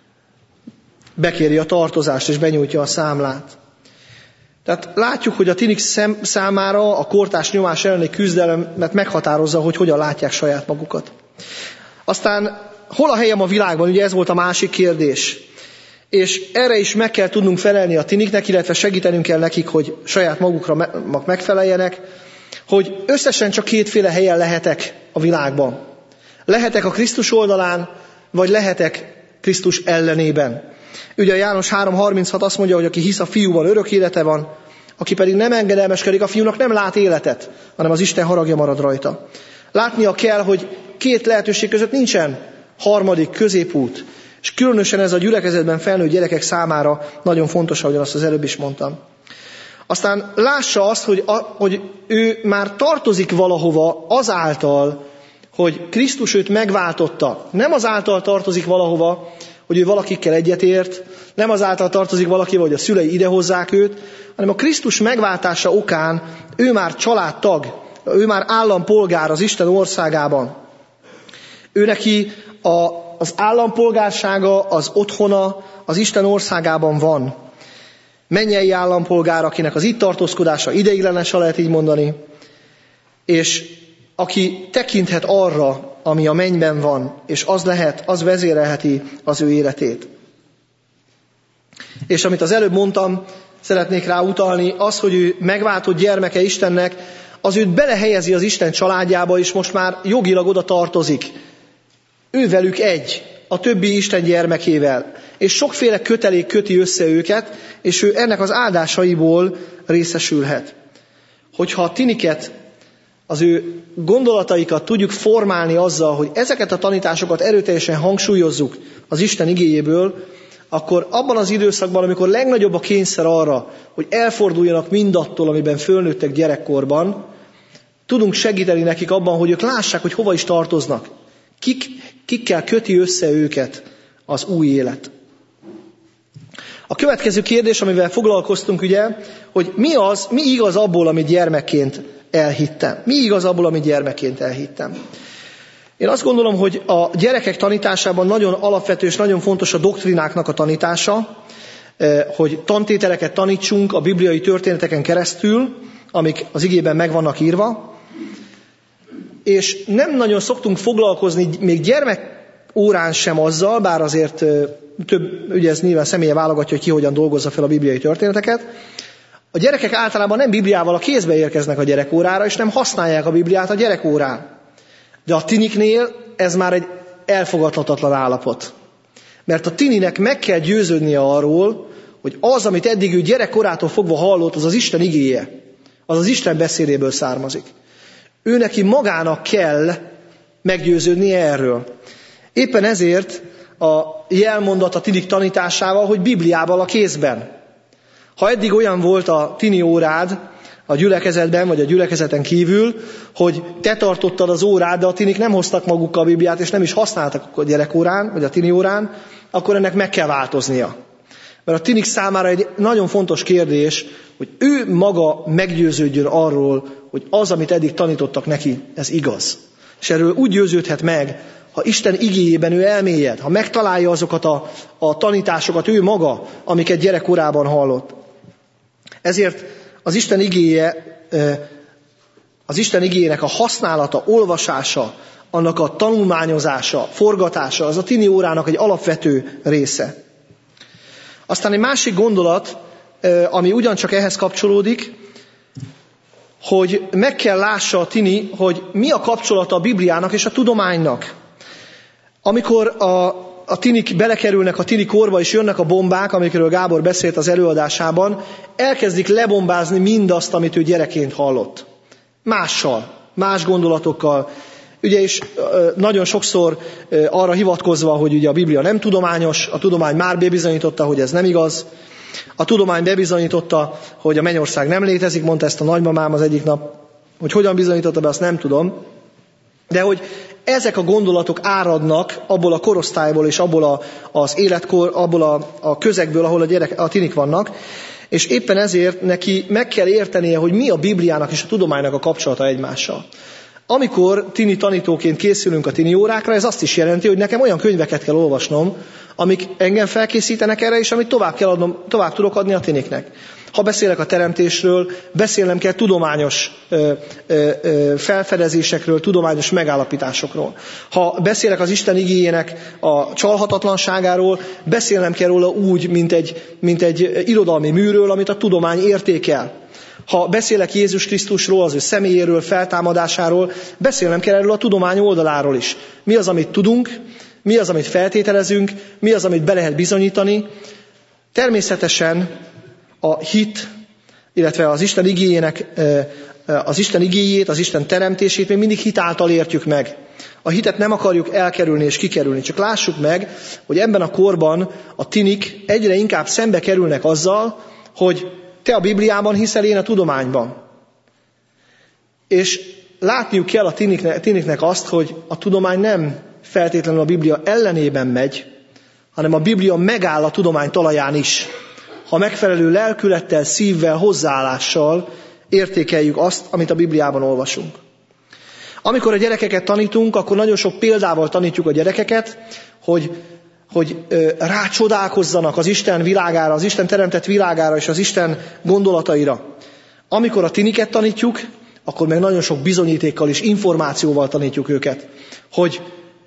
bekéri a tartozást és benyújtja a számlát. Tehát látjuk, hogy a tinik számára a kortárs nyomás elleni küzdelemet meghatározza, hogy hogyan látják saját magukat. Aztán hol a helyem a világban? Ugye ez volt a másik kérdés. És erre is meg kell tudnunk felelni a tiniknek, illetve segítenünk kell nekik, hogy saját magukra megfeleljenek, hogy összesen csak kétféle helyen lehetek a világban. Lehetek a Krisztus oldalán, vagy lehetek Krisztus ellenében. Ugye a János három harminchat azt mondja, hogy aki hisz a fiúban, örök élete van, aki pedig nem engedelmeskedik a fiúnak, nem lát életet, hanem az Isten haragja marad rajta. Látnia kell, hogy két lehetőség között nincsen harmadik középút, és különösen ez a gyülekezetben felnőtt gyerekek számára nagyon fontos, ahogyan azt az előbb is mondtam. Aztán lássa azt, hogy, a, hogy ő már tartozik valahova azáltal, hogy Krisztus őt megváltotta. Nem azáltal tartozik valahova, hogy ő valakikkel egyetért, nem azáltal tartozik valakivel, hogy a szülei idehozzák őt, hanem a Krisztus megváltása okán ő már családtag, ő már állampolgár az Isten országában. Ő neki a, az állampolgársága, az otthona az Isten országában van. Mennyei állampolgár, akinek az itt tartózkodása ideiglenes, ha lehet így mondani, és aki tekinthet arra, ami a mennyben van, és az lehet, az vezérelheti az ő életét. És amit az előbb mondtam, szeretnék rá utalni, az, hogy ő megváltott gyermeke Istennek, az őt belehelyezi az Isten családjába, és most már jogilag oda tartozik. Ő velük egy, a többi Isten gyermekével. És sokféle kötelék köti össze őket, és ő ennek az áldásaiból részesülhet. Hogyha a tiniket, az ő gondolataikat tudjuk formálni azzal, hogy ezeket a tanításokat erőteljesen hangsúlyozzuk az Isten igéjéből, akkor abban az időszakban, amikor legnagyobb a kényszer arra, hogy elforduljanak mindattól, amiben fölnőttek gyerekkorban, tudunk segíteni nekik abban, hogy ők lássák, hogy hova is tartoznak. Kik, kikkel köti össze őket az új élet. A következő kérdés, amivel foglalkoztunk, ugye, hogy mi az, mi igaz abból, amit gyermekként elhittem. Mi igaz abból, amit gyermekként elhittem. Én azt gondolom, hogy a gyerekek tanításában nagyon alapvető és nagyon fontos a doktrináknak a tanítása, hogy tantételeket tanítsunk a bibliai történeteken keresztül, amik az igében meg vannak írva, és nem nagyon szoktunk foglalkozni még gyermekórán sem azzal, bár azért több, ugye ez nyilván személye válogatja, hogy ki hogyan dolgozza fel a bibliai történeteket. A gyerekek általában nem Bibliával a kézbe érkeznek a gyerekórára, és nem használják a Bibliát a gyerekórán. De a tiniknél ez már egy elfogadhatatlan állapot. Mert a tininek meg kell győződnie arról, hogy az, amit eddig ő gyerekkorától fogva hallott, az az Isten igéje. Az az Isten beszédéből származik. Ő neki magának kell meggyőződnie erről. Éppen ezért a jelmondat a tinik tanításával, hogy Bibliával a kézben. Ha eddig olyan volt a tini órád a gyülekezetben, vagy a gyülekezeten kívül, hogy te tartottad az órád, de a tinik nem hoztak magukkal a Bibliát, és nem is használtak a gyerekórán, vagy a tini órán, akkor ennek meg kell változnia. Mert a tinik számára egy nagyon fontos kérdés, hogy ő maga meggyőződjön arról, hogy az, amit eddig tanítottak neki, ez igaz. És erről úgy győződhet meg, ha Isten igéjében ő elmélyed, ha megtalálja azokat a, a tanításokat ő maga, amiket gyerekkorában hallott. Ezért az Isten igéje, az Isten igéjének a használata, olvasása, annak a tanulmányozása, forgatása, az a tini órának egy alapvető része. Aztán egy másik gondolat, ami ugyancsak ehhez kapcsolódik, hogy meg kell lássa a tini, hogy mi a kapcsolata a Bibliának és a tudománynak. Amikor a, a tinik belekerülnek a tini korba, és jönnek a bombák, amikről Gábor beszélt az előadásában, elkezdik lebombázni mindazt, amit ő gyerekként hallott. Mással, más gondolatokkal. Ugye és nagyon sokszor arra hivatkozva, hogy ugye a Biblia nem tudományos, a tudomány már bebizonyította, hogy ez nem igaz. A tudomány bebizonyította, hogy a mennyország nem létezik, mondta ezt a nagymamám az egyik nap. Hogy hogyan bizonyította be, azt nem tudom. De hogy ezek a gondolatok áradnak abból a korosztályból és abból a, az életkor, abból a, a közegből, ahol a, gyerek, a tinik vannak, és éppen ezért neki meg kell értenie, hogy mi a Bibliának és a tudománynak a kapcsolata egymással. Amikor tini tanítóként készülünk a tini órákra, ez azt is jelenti, hogy nekem olyan könyveket kell olvasnom, amik engem felkészítenek erre, és amit tovább, kell adnom, tovább tudok adni a tiniknek. Ha beszélek a teremtésről, beszélnem kell tudományos ö, ö, ö, felfedezésekről, tudományos megállapításokról. Ha beszélek az Isten igéjének a csalhatatlanságáról, beszélnem kell róla úgy, mint egy, mint egy irodalmi műről, amit a tudomány értékel. Ha beszélek Jézus Krisztusról, az ő személyéről, feltámadásáról, beszélnem kell erről a tudomány oldaláról is. Mi az, amit tudunk, mi az, amit feltételezünk, mi az, amit be lehet bizonyítani. Természetesen a hit, illetve az Isten igéjének, az Isten igéjét, az Isten teremtését még mindig hit által értjük meg. A hitet nem akarjuk elkerülni és kikerülni, csak lássuk meg, hogy ebben a korban a tinik egyre inkább szembe kerülnek azzal, hogy te a Bibliában hiszel, én a tudományban. És látniuk kell a tiniknek, tiniknek azt, hogy a tudomány nem feltétlenül a Biblia ellenében megy, hanem a Biblia megáll a tudomány talaján is. Ha megfelelő lelkülettel, szívvel, hozzáállással értékeljük azt, amit a Bibliában olvasunk. Amikor a gyerekeket tanítunk, akkor nagyon sok példával tanítjuk a gyerekeket, hogy, hogy rácsodálkozzanak az Isten világára, az Isten teremtett világára és az Isten gondolataira. Amikor a tiniket tanítjuk, akkor meg nagyon sok bizonyítékkal és információval tanítjuk őket, hogy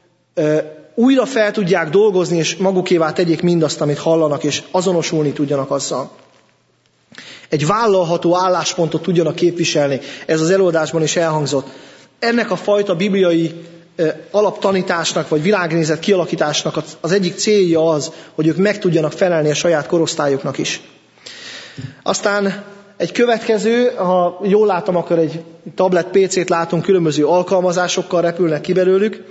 újra fel tudják dolgozni, és magukévá tegyék mindazt, amit hallanak, és azonosulni tudjanak azzal. Egy vállalható álláspontot tudjanak képviselni. Ez az előadásban is elhangzott. Ennek a fajta bibliai alaptanításnak, vagy világnézet kialakításnak az egyik célja az, hogy ők meg tudjanak felelni a saját korosztályuknak is. Aztán egy következő, ha jól látom, akkor egy tablet pé cét látunk, különböző alkalmazásokkal repülnek ki belőlük.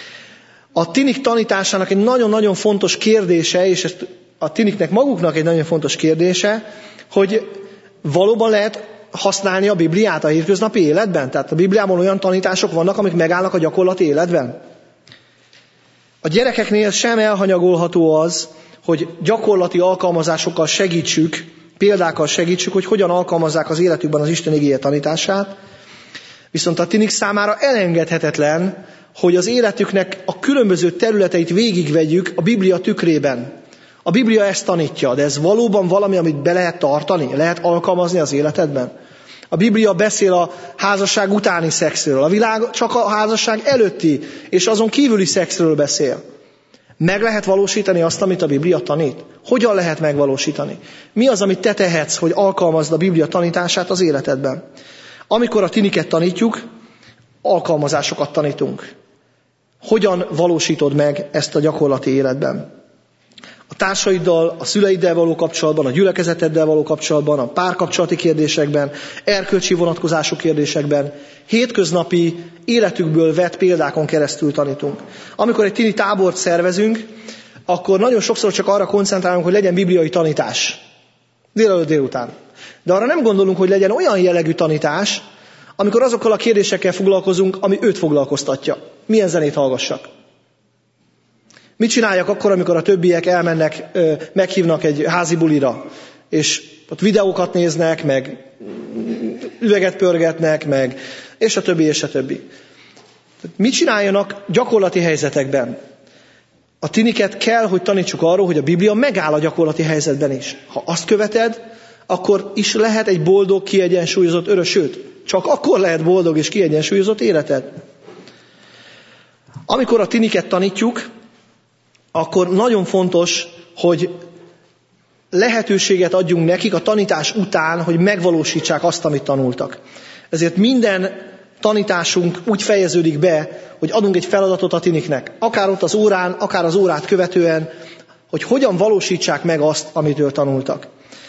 A tinik tanításának egy nagyon-nagyon fontos kérdése, és ezt a tiniknek maguknak egy nagyon fontos kérdése, hogy valóban lehet használni a Bibliát a hétköznapi életben? Tehát a Bibliában olyan tanítások vannak, amik megállnak a gyakorlati életben? A gyerekeknél sem elhanyagolható az, hogy gyakorlati alkalmazásokkal segítsük, példákkal segítsük, hogy hogyan alkalmazzák az életükben az Isten igéje tanítását. Viszont a tinik számára elengedhetetlen, hogy az életüknek a különböző területeit végigvegyük a Biblia tükrében. A Biblia ezt tanítja, de ez valóban valami, amit be lehet tartani, lehet alkalmazni az életedben. A Biblia beszél a házasság utáni szexről, a világ csak a házasság előtti és azon kívüli szexről beszél. Meg lehet valósítani azt, amit a Biblia tanít? Hogyan lehet megvalósítani? Mi az, amit te tehetsz, hogy alkalmazd a Biblia tanítását az életedben? Amikor a tiniket tanítjuk, alkalmazásokat tanítunk. Hogyan valósítod meg ezt a gyakorlati életben? A társaiddal, a szüleiddel való kapcsolatban, a gyülekezeteddel való kapcsolatban, a párkapcsolati kérdésekben, erkölcsi vonatkozású kérdésekben, hétköznapi életükből vett példákon keresztül tanítunk. Amikor egy tini tábort szervezünk, akkor nagyon sokszor csak arra koncentrálunk, hogy legyen bibliai tanítás. Délelőtt délután. De arra nem gondolunk, hogy legyen olyan jellegű tanítás, amikor azokkal a kérdésekkel foglalkozunk, ami őt foglalkoztatja. Milyen zenét hallgassak? Mit csináljak akkor, amikor a többiek elmennek, meghívnak egy házi bulira, és ott videókat néznek, meg üveget pörgetnek, meg és a többi, és a többi. Mit csináljanak gyakorlati helyzetekben? A tiniket kell, hogy tanítsuk arról, hogy a Biblia megáll a gyakorlati helyzetben is. Ha azt követed, akkor is lehet egy boldog, kiegyensúlyozott örös, sőt, csak akkor lehet boldog és kiegyensúlyozott életed. Amikor a tiniket tanítjuk, akkor nagyon fontos, hogy lehetőséget adjunk nekik a tanítás után, hogy megvalósítsák azt, amit tanultak. Ezért minden tanításunk úgy fejeződik be, hogy adunk egy feladatot a tiniknek. Akár ott az órán, akár az órát követően, hogy hogyan valósítsák meg azt, amitől tanultak.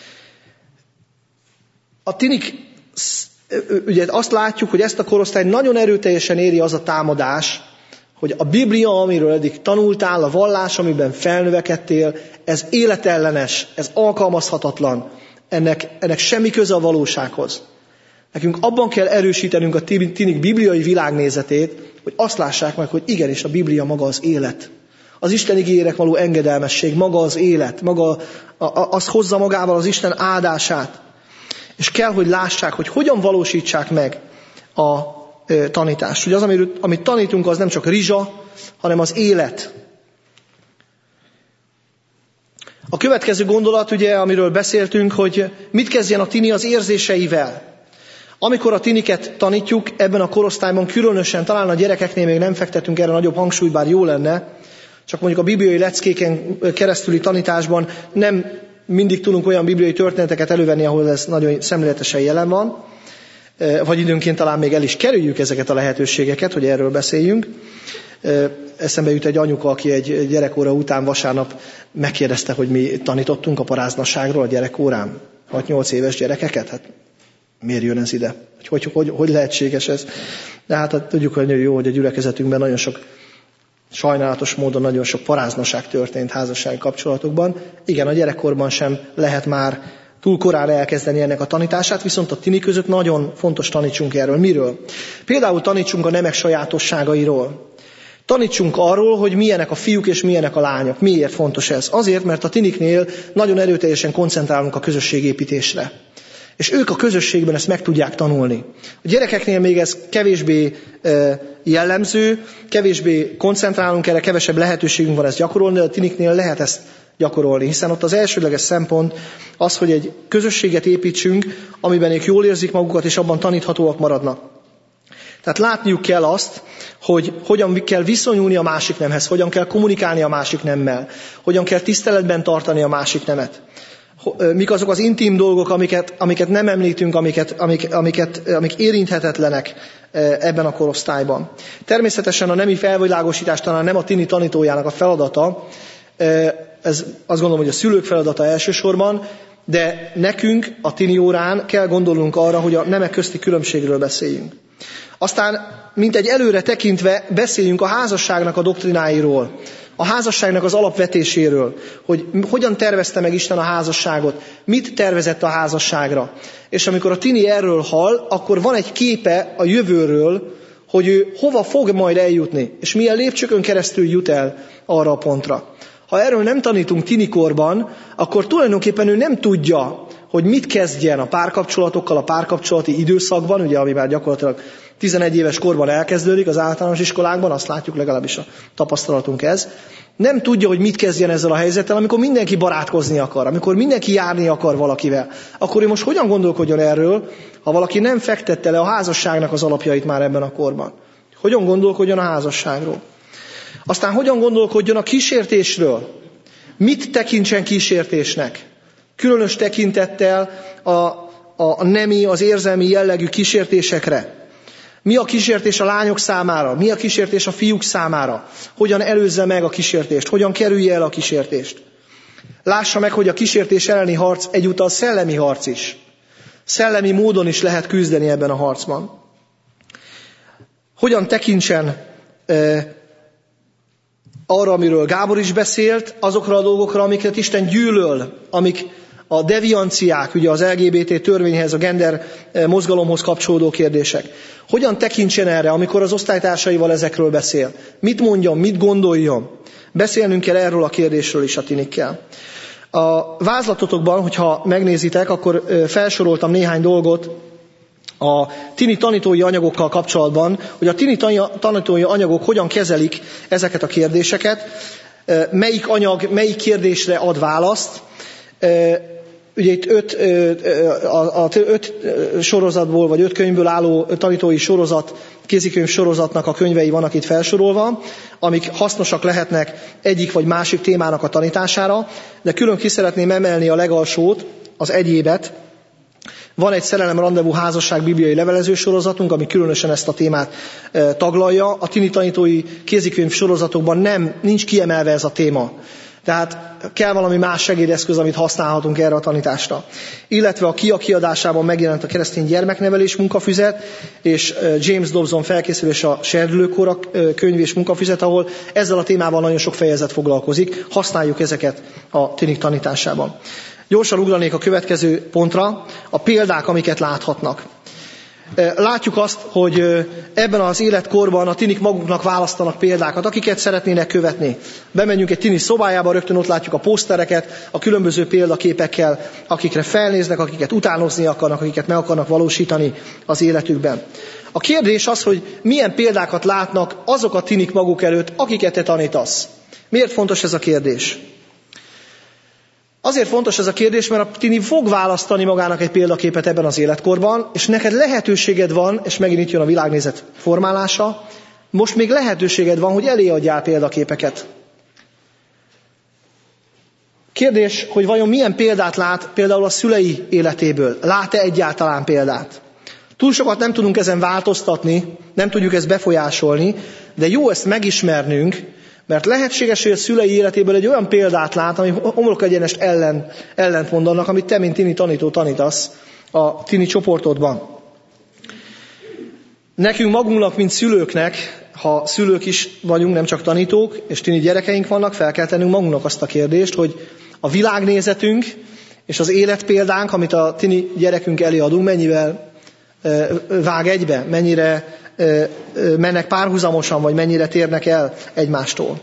A tinik, ugye azt látjuk, hogy ezt a korosztályt nagyon erőteljesen éri az a támadás, hogy a Biblia, amiről eddig tanultál, a vallás, amiben felnövekedtél, ez életellenes, ez alkalmazhatatlan, ennek, ennek semmi köze a valósághoz. Nekünk abban kell erősítenünk a tinik bibliai világnézetét, hogy azt lássák meg, hogy igenis a Biblia maga az élet. Az Isten igényének való engedelmesség, maga az élet, maga, az hozza magával az Isten áldását. És kell, hogy lássák, hogy hogyan valósítsák meg a e, tanítást. Ugye az, amit, amit tanítunk, az nem csak rizsa, hanem az élet. A következő gondolat, ugye, amiről beszéltünk, hogy mit kezdjen a tini az érzéseivel. Amikor a tiniket tanítjuk, ebben a korosztályban különösen, talán a gyerekeknél még nem fektetünk erre nagyobb hangsúlyt, bár jó lenne, csak mondjuk a bibliai leckéken keresztüli tanításban nem mindig tudunk olyan bibliai történeteket elővenni, ahol ez nagyon szemléletesen jelen van, vagy időnként talán még el is kerüljük ezeket a lehetőségeket, hogy erről beszéljünk. Eszembe jut egy anyuka, aki egy gyerekóra után vasárnap megkérdezte, hogy mi tanítottunk a paráznaságról a gyerekórán. hat-nyolc éves gyerekeket? Hát miért jön ez ide? Hogy, hogy, hogy lehetséges ez? De hát, hát tudjuk, hogy jó, hogy a gyülekezetünkben nagyon sok, sajnálatos módon nagyon sok paráznaság történt házassági kapcsolatokban. Igen, a gyerekkorban sem lehet már túl korán elkezdeni ennek a tanítását, viszont a tini között nagyon fontos tanítsunk erről. Miről? Például tanítsunk a nemek sajátosságairól. Tanítsunk arról, hogy milyenek a fiúk és milyenek a lányok. Miért fontos ez? Azért, mert a tiniknél nagyon erőteljesen koncentrálunk a közösségépítésre. És ők a közösségben ezt meg tudják tanulni. A gyerekeknél még ez kevésbé jellemző, kevésbé koncentrálunk erre, kevesebb lehetőségünk van ezt gyakorolni, de a tiniknél lehet ezt gyakorolni, hiszen ott az elsődleges szempont az, hogy egy közösséget építsünk, amiben ők jól érzik magukat, és abban taníthatóak maradnak. Tehát látniuk kell azt, hogy hogyan kell viszonyulni a másik nemhez, hogyan kell kommunikálni a másik nemmel, hogyan kell tiszteletben tartani a másik nemet. Mik azok az intim dolgok, amiket, amiket nem említünk, amiket, amik, amiket, amik érinthetetlenek ebben a korosztályban. Természetesen a nemi felvilágosítás talán nem a tini tanítójának a feladata, ez azt gondolom, hogy a szülők feladata elsősorban, de nekünk a tini órán kell gondolnunk arra, hogy a nemek közti különbségről beszéljünk. Aztán, mint egy előre tekintve, beszéljünk a házasságnak a doktrináiról, a házasságnak az alapvetéséről, hogy hogyan tervezte meg Isten a házasságot, mit tervezett a házasságra. És amikor a tini erről hall, akkor van egy képe a jövőről, hogy ő hova fog majd eljutni, és milyen lépcsőkön keresztül jut el arra a pontra. Ha erről nem tanítunk tinikorban, akkor tulajdonképpen ő nem tudja, hogy mit kezdjen a párkapcsolatokkal, a párkapcsolati időszakban, ugye, ami már gyakorlatilag tizenegy éves korban elkezdődik az általános iskolákban, azt látjuk, legalábbis a tapasztalatunk ez. Nem tudja, hogy mit kezdjen ezzel a helyzettel, amikor mindenki barátkozni akar, amikor mindenki járni akar valakivel. Akkor ő most hogyan gondolkodjon erről, ha valaki nem fektette le a házasságnak az alapjait már ebben a korban? Hogyan gondolkodjon a házasságról? Aztán hogyan gondolkodjon a kísértésről? Mit tekintsen kísértésnek? Különös tekintettel a, a, a nemi, az érzelmi jellegű kísértésekre. Mi a kísértés a lányok számára? Mi a kísértés a fiúk számára? Hogyan előzze meg a kísértést? Hogyan kerülje el a kísértést? Lássa meg, hogy a kísértés elleni harc egyúttal szellemi harc is. Szellemi módon is lehet küzdeni ebben a harcban. Hogyan tekintsen e, arra, amiről Gábor is beszélt, azokra a dolgokra, amiket Isten gyűlöl, amik a devianciák, ugye az el gé bé té törvényhez, a gender mozgalomhoz kapcsolódó kérdések. Hogyan tekintsen erre, amikor az osztálytársaival ezekről beszél? Mit mondjon, mit gondoljon? Beszélnünk kell erről a kérdésről is a tinikkel. A vázlatotokban, hogyha megnézitek, akkor felsoroltam néhány dolgot a tini tanítói anyagokkal kapcsolatban, hogy a tini tanítói anyagok hogyan kezelik ezeket a kérdéseket, melyik anyag, melyik kérdésre ad választ. Ugye itt öt, a, a, öt sorozatból, vagy öt könyvből álló tanítói sorozat, kézikönyv sorozatnak a könyvei vannak itt felsorolva, amik hasznosak lehetnek egyik vagy másik témának a tanítására, de külön ki szeretném emelni a legalsót, az egyébet. Van egy szerelem, rendezvú, házasság bibliai levelező sorozatunk, ami különösen ezt a témát e, taglalja. A tini tanítói kézikönyv sorozatokban nem, nincs kiemelve ez a téma. Tehát kell valami más segédeszköz, amit használhatunk erre a tanításra. Illetve a Kia kiadásában megjelent a keresztény gyermeknevelés munkafüzet, és James Dobson felkészülés a serdülőkora könyv és munkafüzet, ahol ezzel a témával nagyon sok fejezet foglalkozik. Használjuk ezeket a tinik tanításában. Gyorsan ugranék a következő pontra, a példák, amiket láthatnak. Látjuk azt, hogy ebben az életkorban a tinik maguknak választanak példákat, akiket szeretnének követni. Bemegyünk egy tini szobájába, rögtön ott látjuk a posztereket, a különböző példaképekkel, akikre felnéznek, akiket utánozni akarnak, akiket meg akarnak valósítani az életükben. A kérdés az, hogy milyen példákat látnak azok a tinik maguk előtt, akiket te tanítasz. Miért fontos ez a kérdés? Azért fontos ez a kérdés, mert a tini fog választani magának egy példaképet ebben az életkorban, és neked lehetőséged van, és megint itt jön a világnézet formálása, most még lehetőséged van, hogy elé adjál példaképeket. Kérdés, hogy vajon milyen példát lát például a szülei életéből? Lát-e egyáltalán példát? Túl sokat nem tudunk ezen változtatni, nem tudjuk ezt befolyásolni, de jó ezt megismernünk, mert lehetséges, hogy a szülei életéből egy olyan példát lát, ami homlok egyenest ellen, ellent mond annak, amit te, mint tini tanító tanítasz a tini csoportodban. Nekünk magunknak, mint szülőknek, ha szülők is vagyunk, nem csak tanítók, és tini gyerekeink vannak, fel kell tennünk magunknak azt a kérdést, hogy a világnézetünk és az életpéldánk, amit a tini gyerekünk elé adunk, mennyivel e, vág egybe, mennyire mennek párhuzamosan, vagy mennyire térnek el egymástól.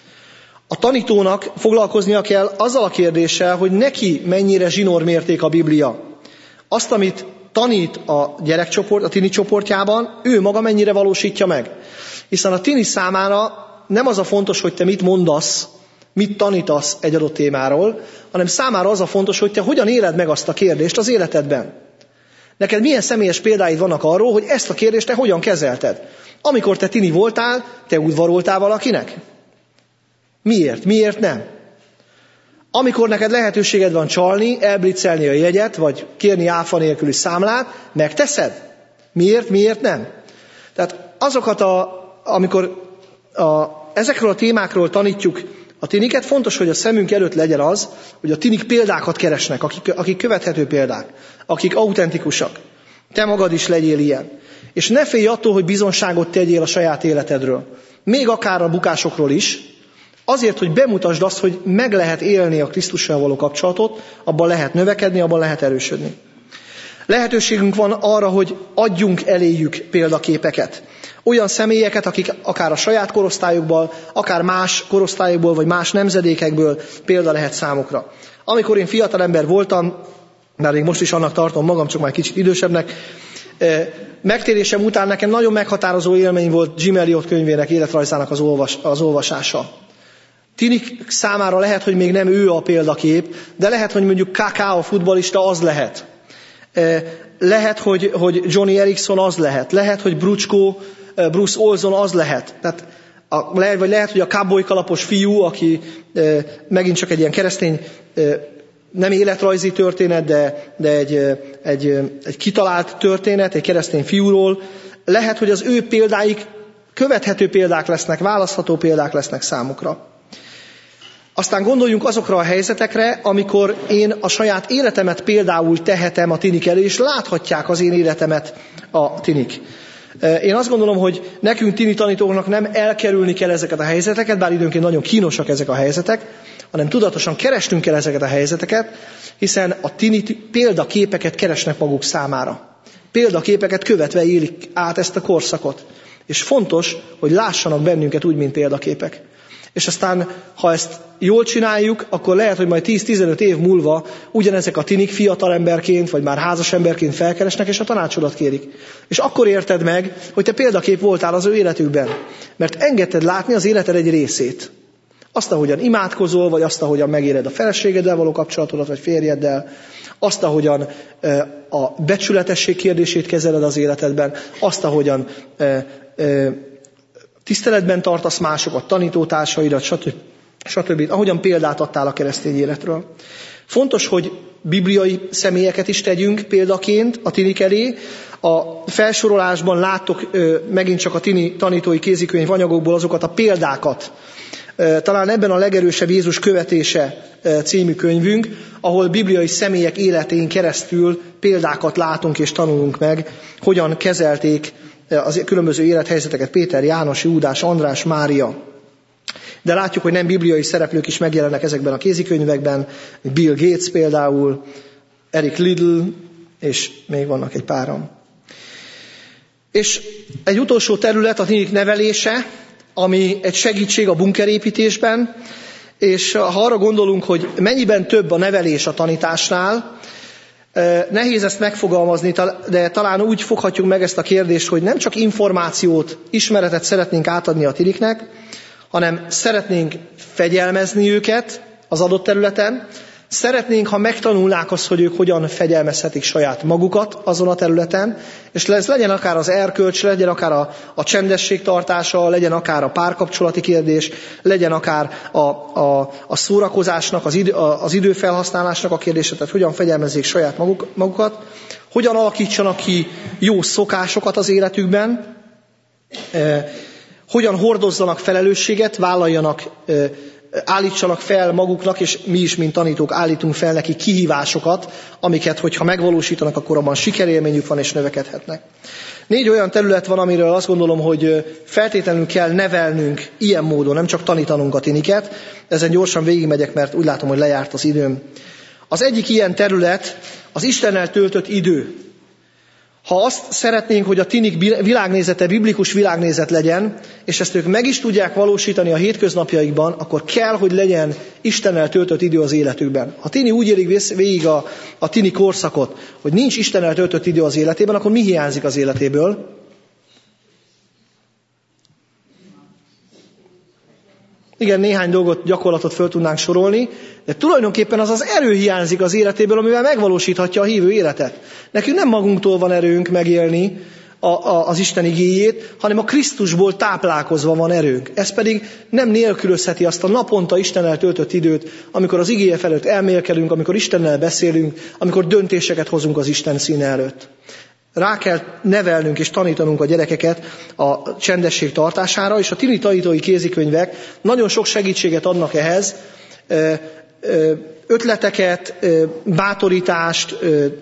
A tanítónak foglalkoznia kell azzal a kérdéssel, hogy neki mennyire zsinórmérték a Biblia. Azt, amit tanít a gyerekcsoport, a tini csoportjában, ő maga mennyire valósítja meg. Hiszen a tini számára nem az a fontos, hogy te mit mondasz, mit tanítasz egy adott témáról, hanem számára az a fontos, hogy te hogyan éled meg azt a kérdést az életedben. Neked milyen személyes példáid vannak arról, hogy ezt a kérdést te hogyan kezelted? Amikor te tini voltál, te udvaroltál valakinek? Miért? Miért nem? Amikor neked lehetőséged van csalni, elblitzelni a jegyet, vagy kérni áfa nélküli számlát, megteszed? Miért? Miért nem? Tehát azokat, a, amikor a, ezekről a témákról tanítjuk a tiniket, fontos, hogy a szemünk előtt legyen az, hogy a tinik példákat keresnek, akik, akik követhető példák, akik autentikusak. Te magad is legyél ilyen. És ne félj attól, hogy bizonságot tegyél a saját életedről. Még akár a bukásokról is, azért, hogy bemutasd azt, hogy meg lehet élni a Krisztussal való kapcsolatot, abban lehet növekedni, abban lehet erősödni. Lehetőségünk van arra, hogy adjunk eléjük példaképeket. Olyan személyeket, akik akár a saját korosztályukból, akár más korosztályokból, vagy más nemzedékekből példa lehet számukra. Amikor én fiatalember voltam, már még most is annak tartom magam, csak már kicsit idősebbnek, megtérésem után nekem nagyon meghatározó élmény volt Jim Elliot könyvének, életrajzának az, olvas, az olvasása. Tinik számára lehet, hogy még nem ő a példakép, de lehet, hogy mondjuk Kaká, a futballista, az lehet. Lehet, hogy, hogy Johnny Erickson az lehet. Lehet, hogy Brucsko, Bruce Olson az lehet. Tehát a, lehet, vagy lehet, hogy a cowboy kalapos fiú, aki e, megint csak egy ilyen keresztény, e, nem életrajzi történet, de, de egy, egy, egy kitalált történet, egy keresztény fiúról. Lehet, hogy az ő példáik követhető példák lesznek, választható példák lesznek számukra. Aztán gondoljunk azokra a helyzetekre, amikor én a saját életemet például tehetem a tinik elé, és láthatják az én életemet a tinik. Én azt gondolom, hogy nekünk tini tanítóknak nem elkerülni kell ezeket a helyzeteket, bár időnként nagyon kínosak ezek a helyzetek, hanem tudatosan keresnünk kell ezeket a helyzeteket, hiszen a tini példaképeket keresnek maguk számára. Példaképeket követve élik át ezt a korszakot. És fontos, hogy lássanak bennünket úgy, mint példaképek. És aztán, ha ezt jól csináljuk, akkor lehet, hogy majd tíz-tizenöt év múlva ugyanezek a tinik fiatalemberként, vagy már házas emberként felkeresnek, és a tanácsodat kérik. És akkor érted meg, hogy te példakép voltál az ő életükben. Mert engedted látni az életed egy részét. Azt, ahogyan imádkozol, vagy azt, ahogyan megéled a feleségeddel való kapcsolatodat, vagy férjeddel, azt, ahogyan a becsületesség kérdését kezeled az életedben, azt, ahogyan tiszteletben tartasz másokat, tanítótársaidat, stb. stb. Ahogyan példát adtál a keresztény életről. Fontos, hogy bibliai személyeket is tegyünk példaként a tinik elé. A felsorolásban láttok megint csak a tini tanítói kézikönyv anyagokból azokat a példákat. Talán ebben a legerősebb Jézus követése című könyvünk, ahol bibliai személyek életén keresztül példákat látunk és tanulunk meg, hogyan kezelték az különböző élethelyzeteket Péter, János, Júdás, András, Mária. De látjuk, hogy nem bibliai szereplők is megjelennek ezekben a kézikönyvekben, Bill Gates például, Eric Liddell, és még vannak egy páran. És egy utolsó terület a tinik nevelése, ami egy segítség a bunkerépítésben, és ha arra gondolunk, hogy mennyiben több a nevelés a tanításnál, nehéz ezt megfogalmazni, de talán úgy foghatjuk meg ezt a kérdést, hogy nem csak információt, ismeretet szeretnénk átadni a tiniknek, hanem szeretnénk fegyelmezni őket az adott területen, szeretnénk, ha megtanulnák azt, hogy ők hogyan fegyelmezhetik saját magukat azon a területen, és ez legyen akár az erkölcs, legyen akár a, a csendesség tartása, legyen akár a párkapcsolati kérdés, legyen akár a, a, a szórakozásnak, az, idő, az időfelhasználásnak a kérdése, tehát hogyan fegyelmezzék saját maguk, magukat, hogyan alakítsanak ki jó szokásokat az életükben, eh, hogyan hordozzanak felelősséget, vállaljanak eh, állítsanak fel maguknak, és mi is, mint tanítók állítunk fel neki kihívásokat, amiket, hogyha megvalósítanak, akkor abban sikerélményük van, és növekedhetnek. Négy olyan terület van, amiről azt gondolom, hogy feltétlenül kell nevelnünk ilyen módon, nem csak tanítanunk a tiniket. Ezen gyorsan végigmegyek, mert úgy látom, hogy lejárt az időm. Az egyik ilyen terület az Istennel töltött idő. Ha azt szeretnénk, hogy a tinik világnézete biblikus világnézet legyen, és ezt ők meg is tudják valósítani a hétköznapjaikban, akkor kell, hogy legyen Istennel töltött idő az életükben. Ha tini úgy élik végig a, a tini korszakot, hogy nincs Istennel töltött idő az életében, akkor mi hiányzik az életéből? Igen, néhány dolgot, gyakorlatot föl tudnánk sorolni, de tulajdonképpen az az erő hiányzik az életéből, amivel megvalósíthatja a hívő életet. Nekünk nem magunktól van erőnk megélni a, a, az Isten igéjét, hanem a Krisztusból táplálkozva van erőnk. Ez pedig nem nélkülözheti azt a naponta Istennel töltött időt, amikor az igéje felett elmélkedünk, amikor Istennel beszélünk, amikor döntéseket hozunk az Isten színe előtt. Rá kell nevelnünk és tanítanunk a gyerekeket a csendesség tartására, és a tini tanítói kézikönyvek nagyon sok segítséget adnak ehhez, ötleteket, bátorítást,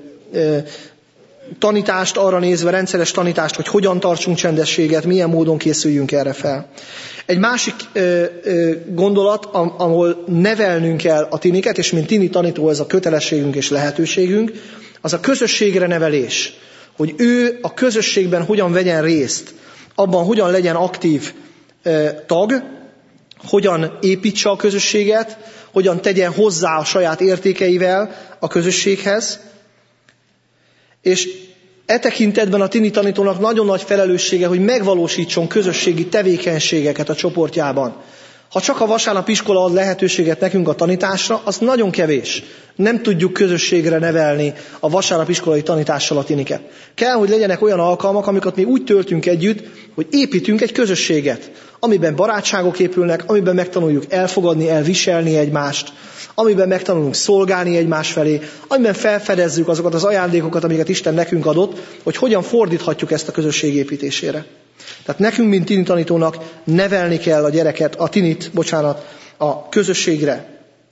tanítást arra nézve, rendszeres tanítást, hogy hogyan tartsunk csendességet, milyen módon készüljünk erre fel. Egy másik gondolat, ahol nevelnünk kell a tiniket, és mint tini tanító ez a kötelességünk és lehetőségünk, az a közösségre nevelés. Hogy ő a közösségben hogyan vegyen részt, abban hogyan legyen aktív e, tag, hogyan építse a közösséget, hogyan tegyen hozzá a saját értékeivel a közösséghez. És e tekintetben a tini tanítónak nagyon nagy felelőssége, hogy megvalósítson közösségi tevékenységeket a csoportjában. Ha csak a vasárnap iskola ad lehetőséget nekünk a tanításra, az nagyon kevés. Nem tudjuk közösségre nevelni a vasárnap iskolai tanítással a tiniket. Kell, hogy legyenek olyan alkalmak, amiket mi úgy töltünk együtt, hogy építünk egy közösséget, amiben barátságok épülnek, amiben megtanuljuk elfogadni, elviselni egymást, amiben megtanulunk szolgálni egymás felé, amiben felfedezzük azokat az ajándékokat, amiket Isten nekünk adott, hogy hogyan fordíthatjuk ezt a közösség építésére. Tehát nekünk, mint tini tanítónak nevelni kell a gyereket, a tinit, bocsánat, a közösségre.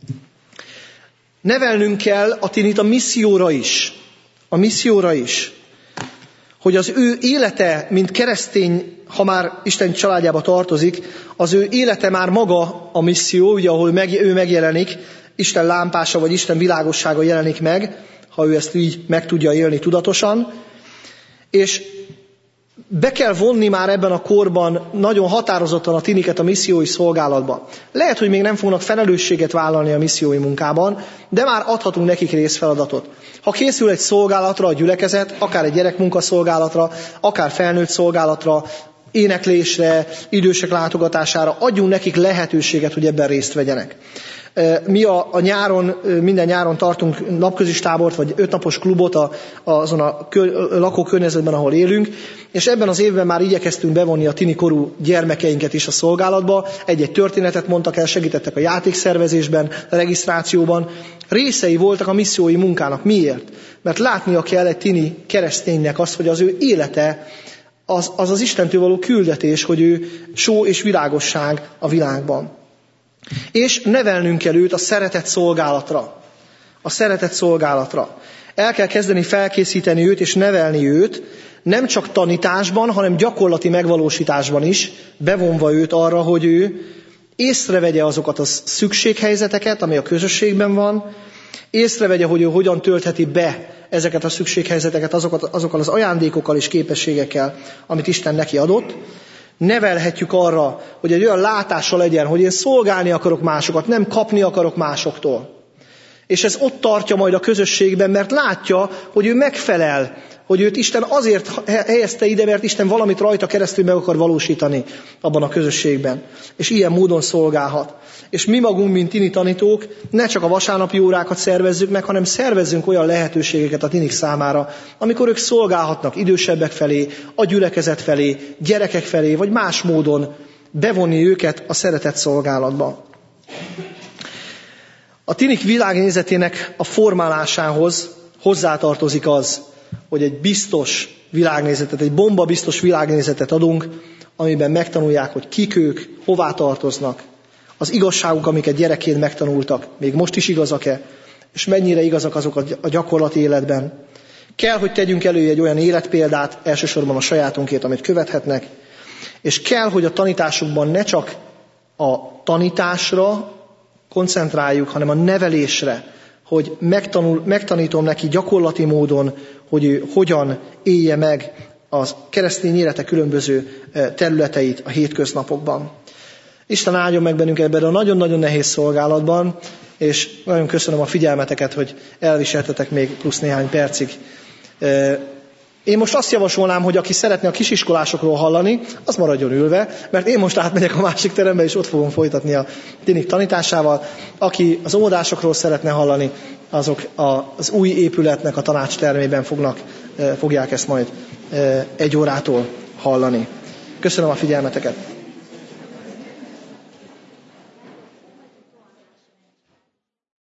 Nevelnünk kell a tinit a misszióra is. A misszióra is. Hogy az ő élete, mint keresztény, ha már Isten családjába tartozik, az ő élete már maga a misszió, ugye, ahol meg, ő megjelenik, Isten lámpása vagy Isten világossága jelenik meg, ha ő ezt így meg tudja élni tudatosan. És be kell vonni már ebben a korban nagyon határozottan a tiniket a missziói szolgálatba. Lehet, hogy még nem fognak felelősséget vállalni a missziói munkában, de már adhatunk nekik részfeladatot. Ha készül egy szolgálatra a gyülekezet, akár egy gyerekmunkaszolgálatra, akár felnőtt szolgálatra, éneklésre, idősek látogatására, adjunk nekik lehetőséget, hogy ebben részt vegyenek. Mi a, a nyáron, minden nyáron tartunk napközis tábort, vagy ötnapos klubot a, azon a kö, lakókörnyezetben, ahol élünk, és ebben az évben már igyekeztünk bevonni a tini korú gyermekeinket is a szolgálatba. Egy-egy történetet mondtak el, segítettek a játékszervezésben, a regisztrációban. Részei voltak a missziói munkának. Miért? Mert látnia kell egy tini kereszténynek azt, hogy az ő élete az az, az Istentől való küldetés, hogy ő só és világosság a világban. És nevelnünk kell őt a szeretett szolgálatra. A szeretett szolgálatra. El kell kezdeni felkészíteni őt és nevelni őt, nem csak tanításban, hanem gyakorlati megvalósításban is, bevonva őt arra, hogy ő észrevegye azokat a szükséghelyzeteket, ami a közösségben van, észrevegye, hogy ő hogyan töltheti be ezeket a szükséghelyzeteket azokat, azokkal az ajándékokkal és képességekkel, amit Isten neki adott. Nevelhetjük arra, hogy egy olyan látása legyen, hogy én szolgálni akarok másokat, nem kapni akarok másoktól. És ez ott tartja majd a közösségben, mert látja, hogy ő megfelel, hogy őt Isten azért helyezte ide, mert Isten valamit rajta keresztül meg akar valósítani abban a közösségben. És ilyen módon szolgálhat. És mi magunk, mint tini tanítók, ne csak a vasárnapi órákat szervezzük meg, hanem szervezzünk olyan lehetőségeket a tinik számára, amikor ők szolgálhatnak idősebbek felé, a gyülekezet felé, gyerekek felé, vagy más módon bevonni őket a szeretett szolgálatba. A tinik világnézetének a formálásához hozzátartozik az, hogy egy biztos világnézetet, egy bombabiztos világnézetet adunk, amiben megtanulják, hogy kik ők, hová tartoznak, az igazságuk, amiket gyerekként megtanultak, még most is igazak-e, és mennyire igazak azok a gyakorlati életben. Kell, hogy tegyünk elő egy olyan életpéldát, elsősorban a sajátunkét, amit követhetnek, és kell, hogy a tanításukban ne csak a tanításra koncentráljuk, hanem a nevelésre, hogy megtanul, megtanítom neki gyakorlati módon, hogy ő hogyan élje meg a keresztény élete különböző területeit a hétköznapokban. Isten áldjon meg bennünket ebben a nagyon-nagyon nehéz szolgálatban, és nagyon köszönöm a figyelmeteket, hogy elviseltetek még plusz néhány percig. Én most azt javasolnám, hogy aki szeretne a kisiskolásokról hallani, az maradjon ülve, mert én most átmegyek a másik terembe, és ott fogom folytatni a tinik tanításával. Aki az óvodásokról szeretne hallani, azok az új épületnek a tanácstermében fognak, fogják ezt majd egy órától hallani. Köszönöm a figyelmeteket!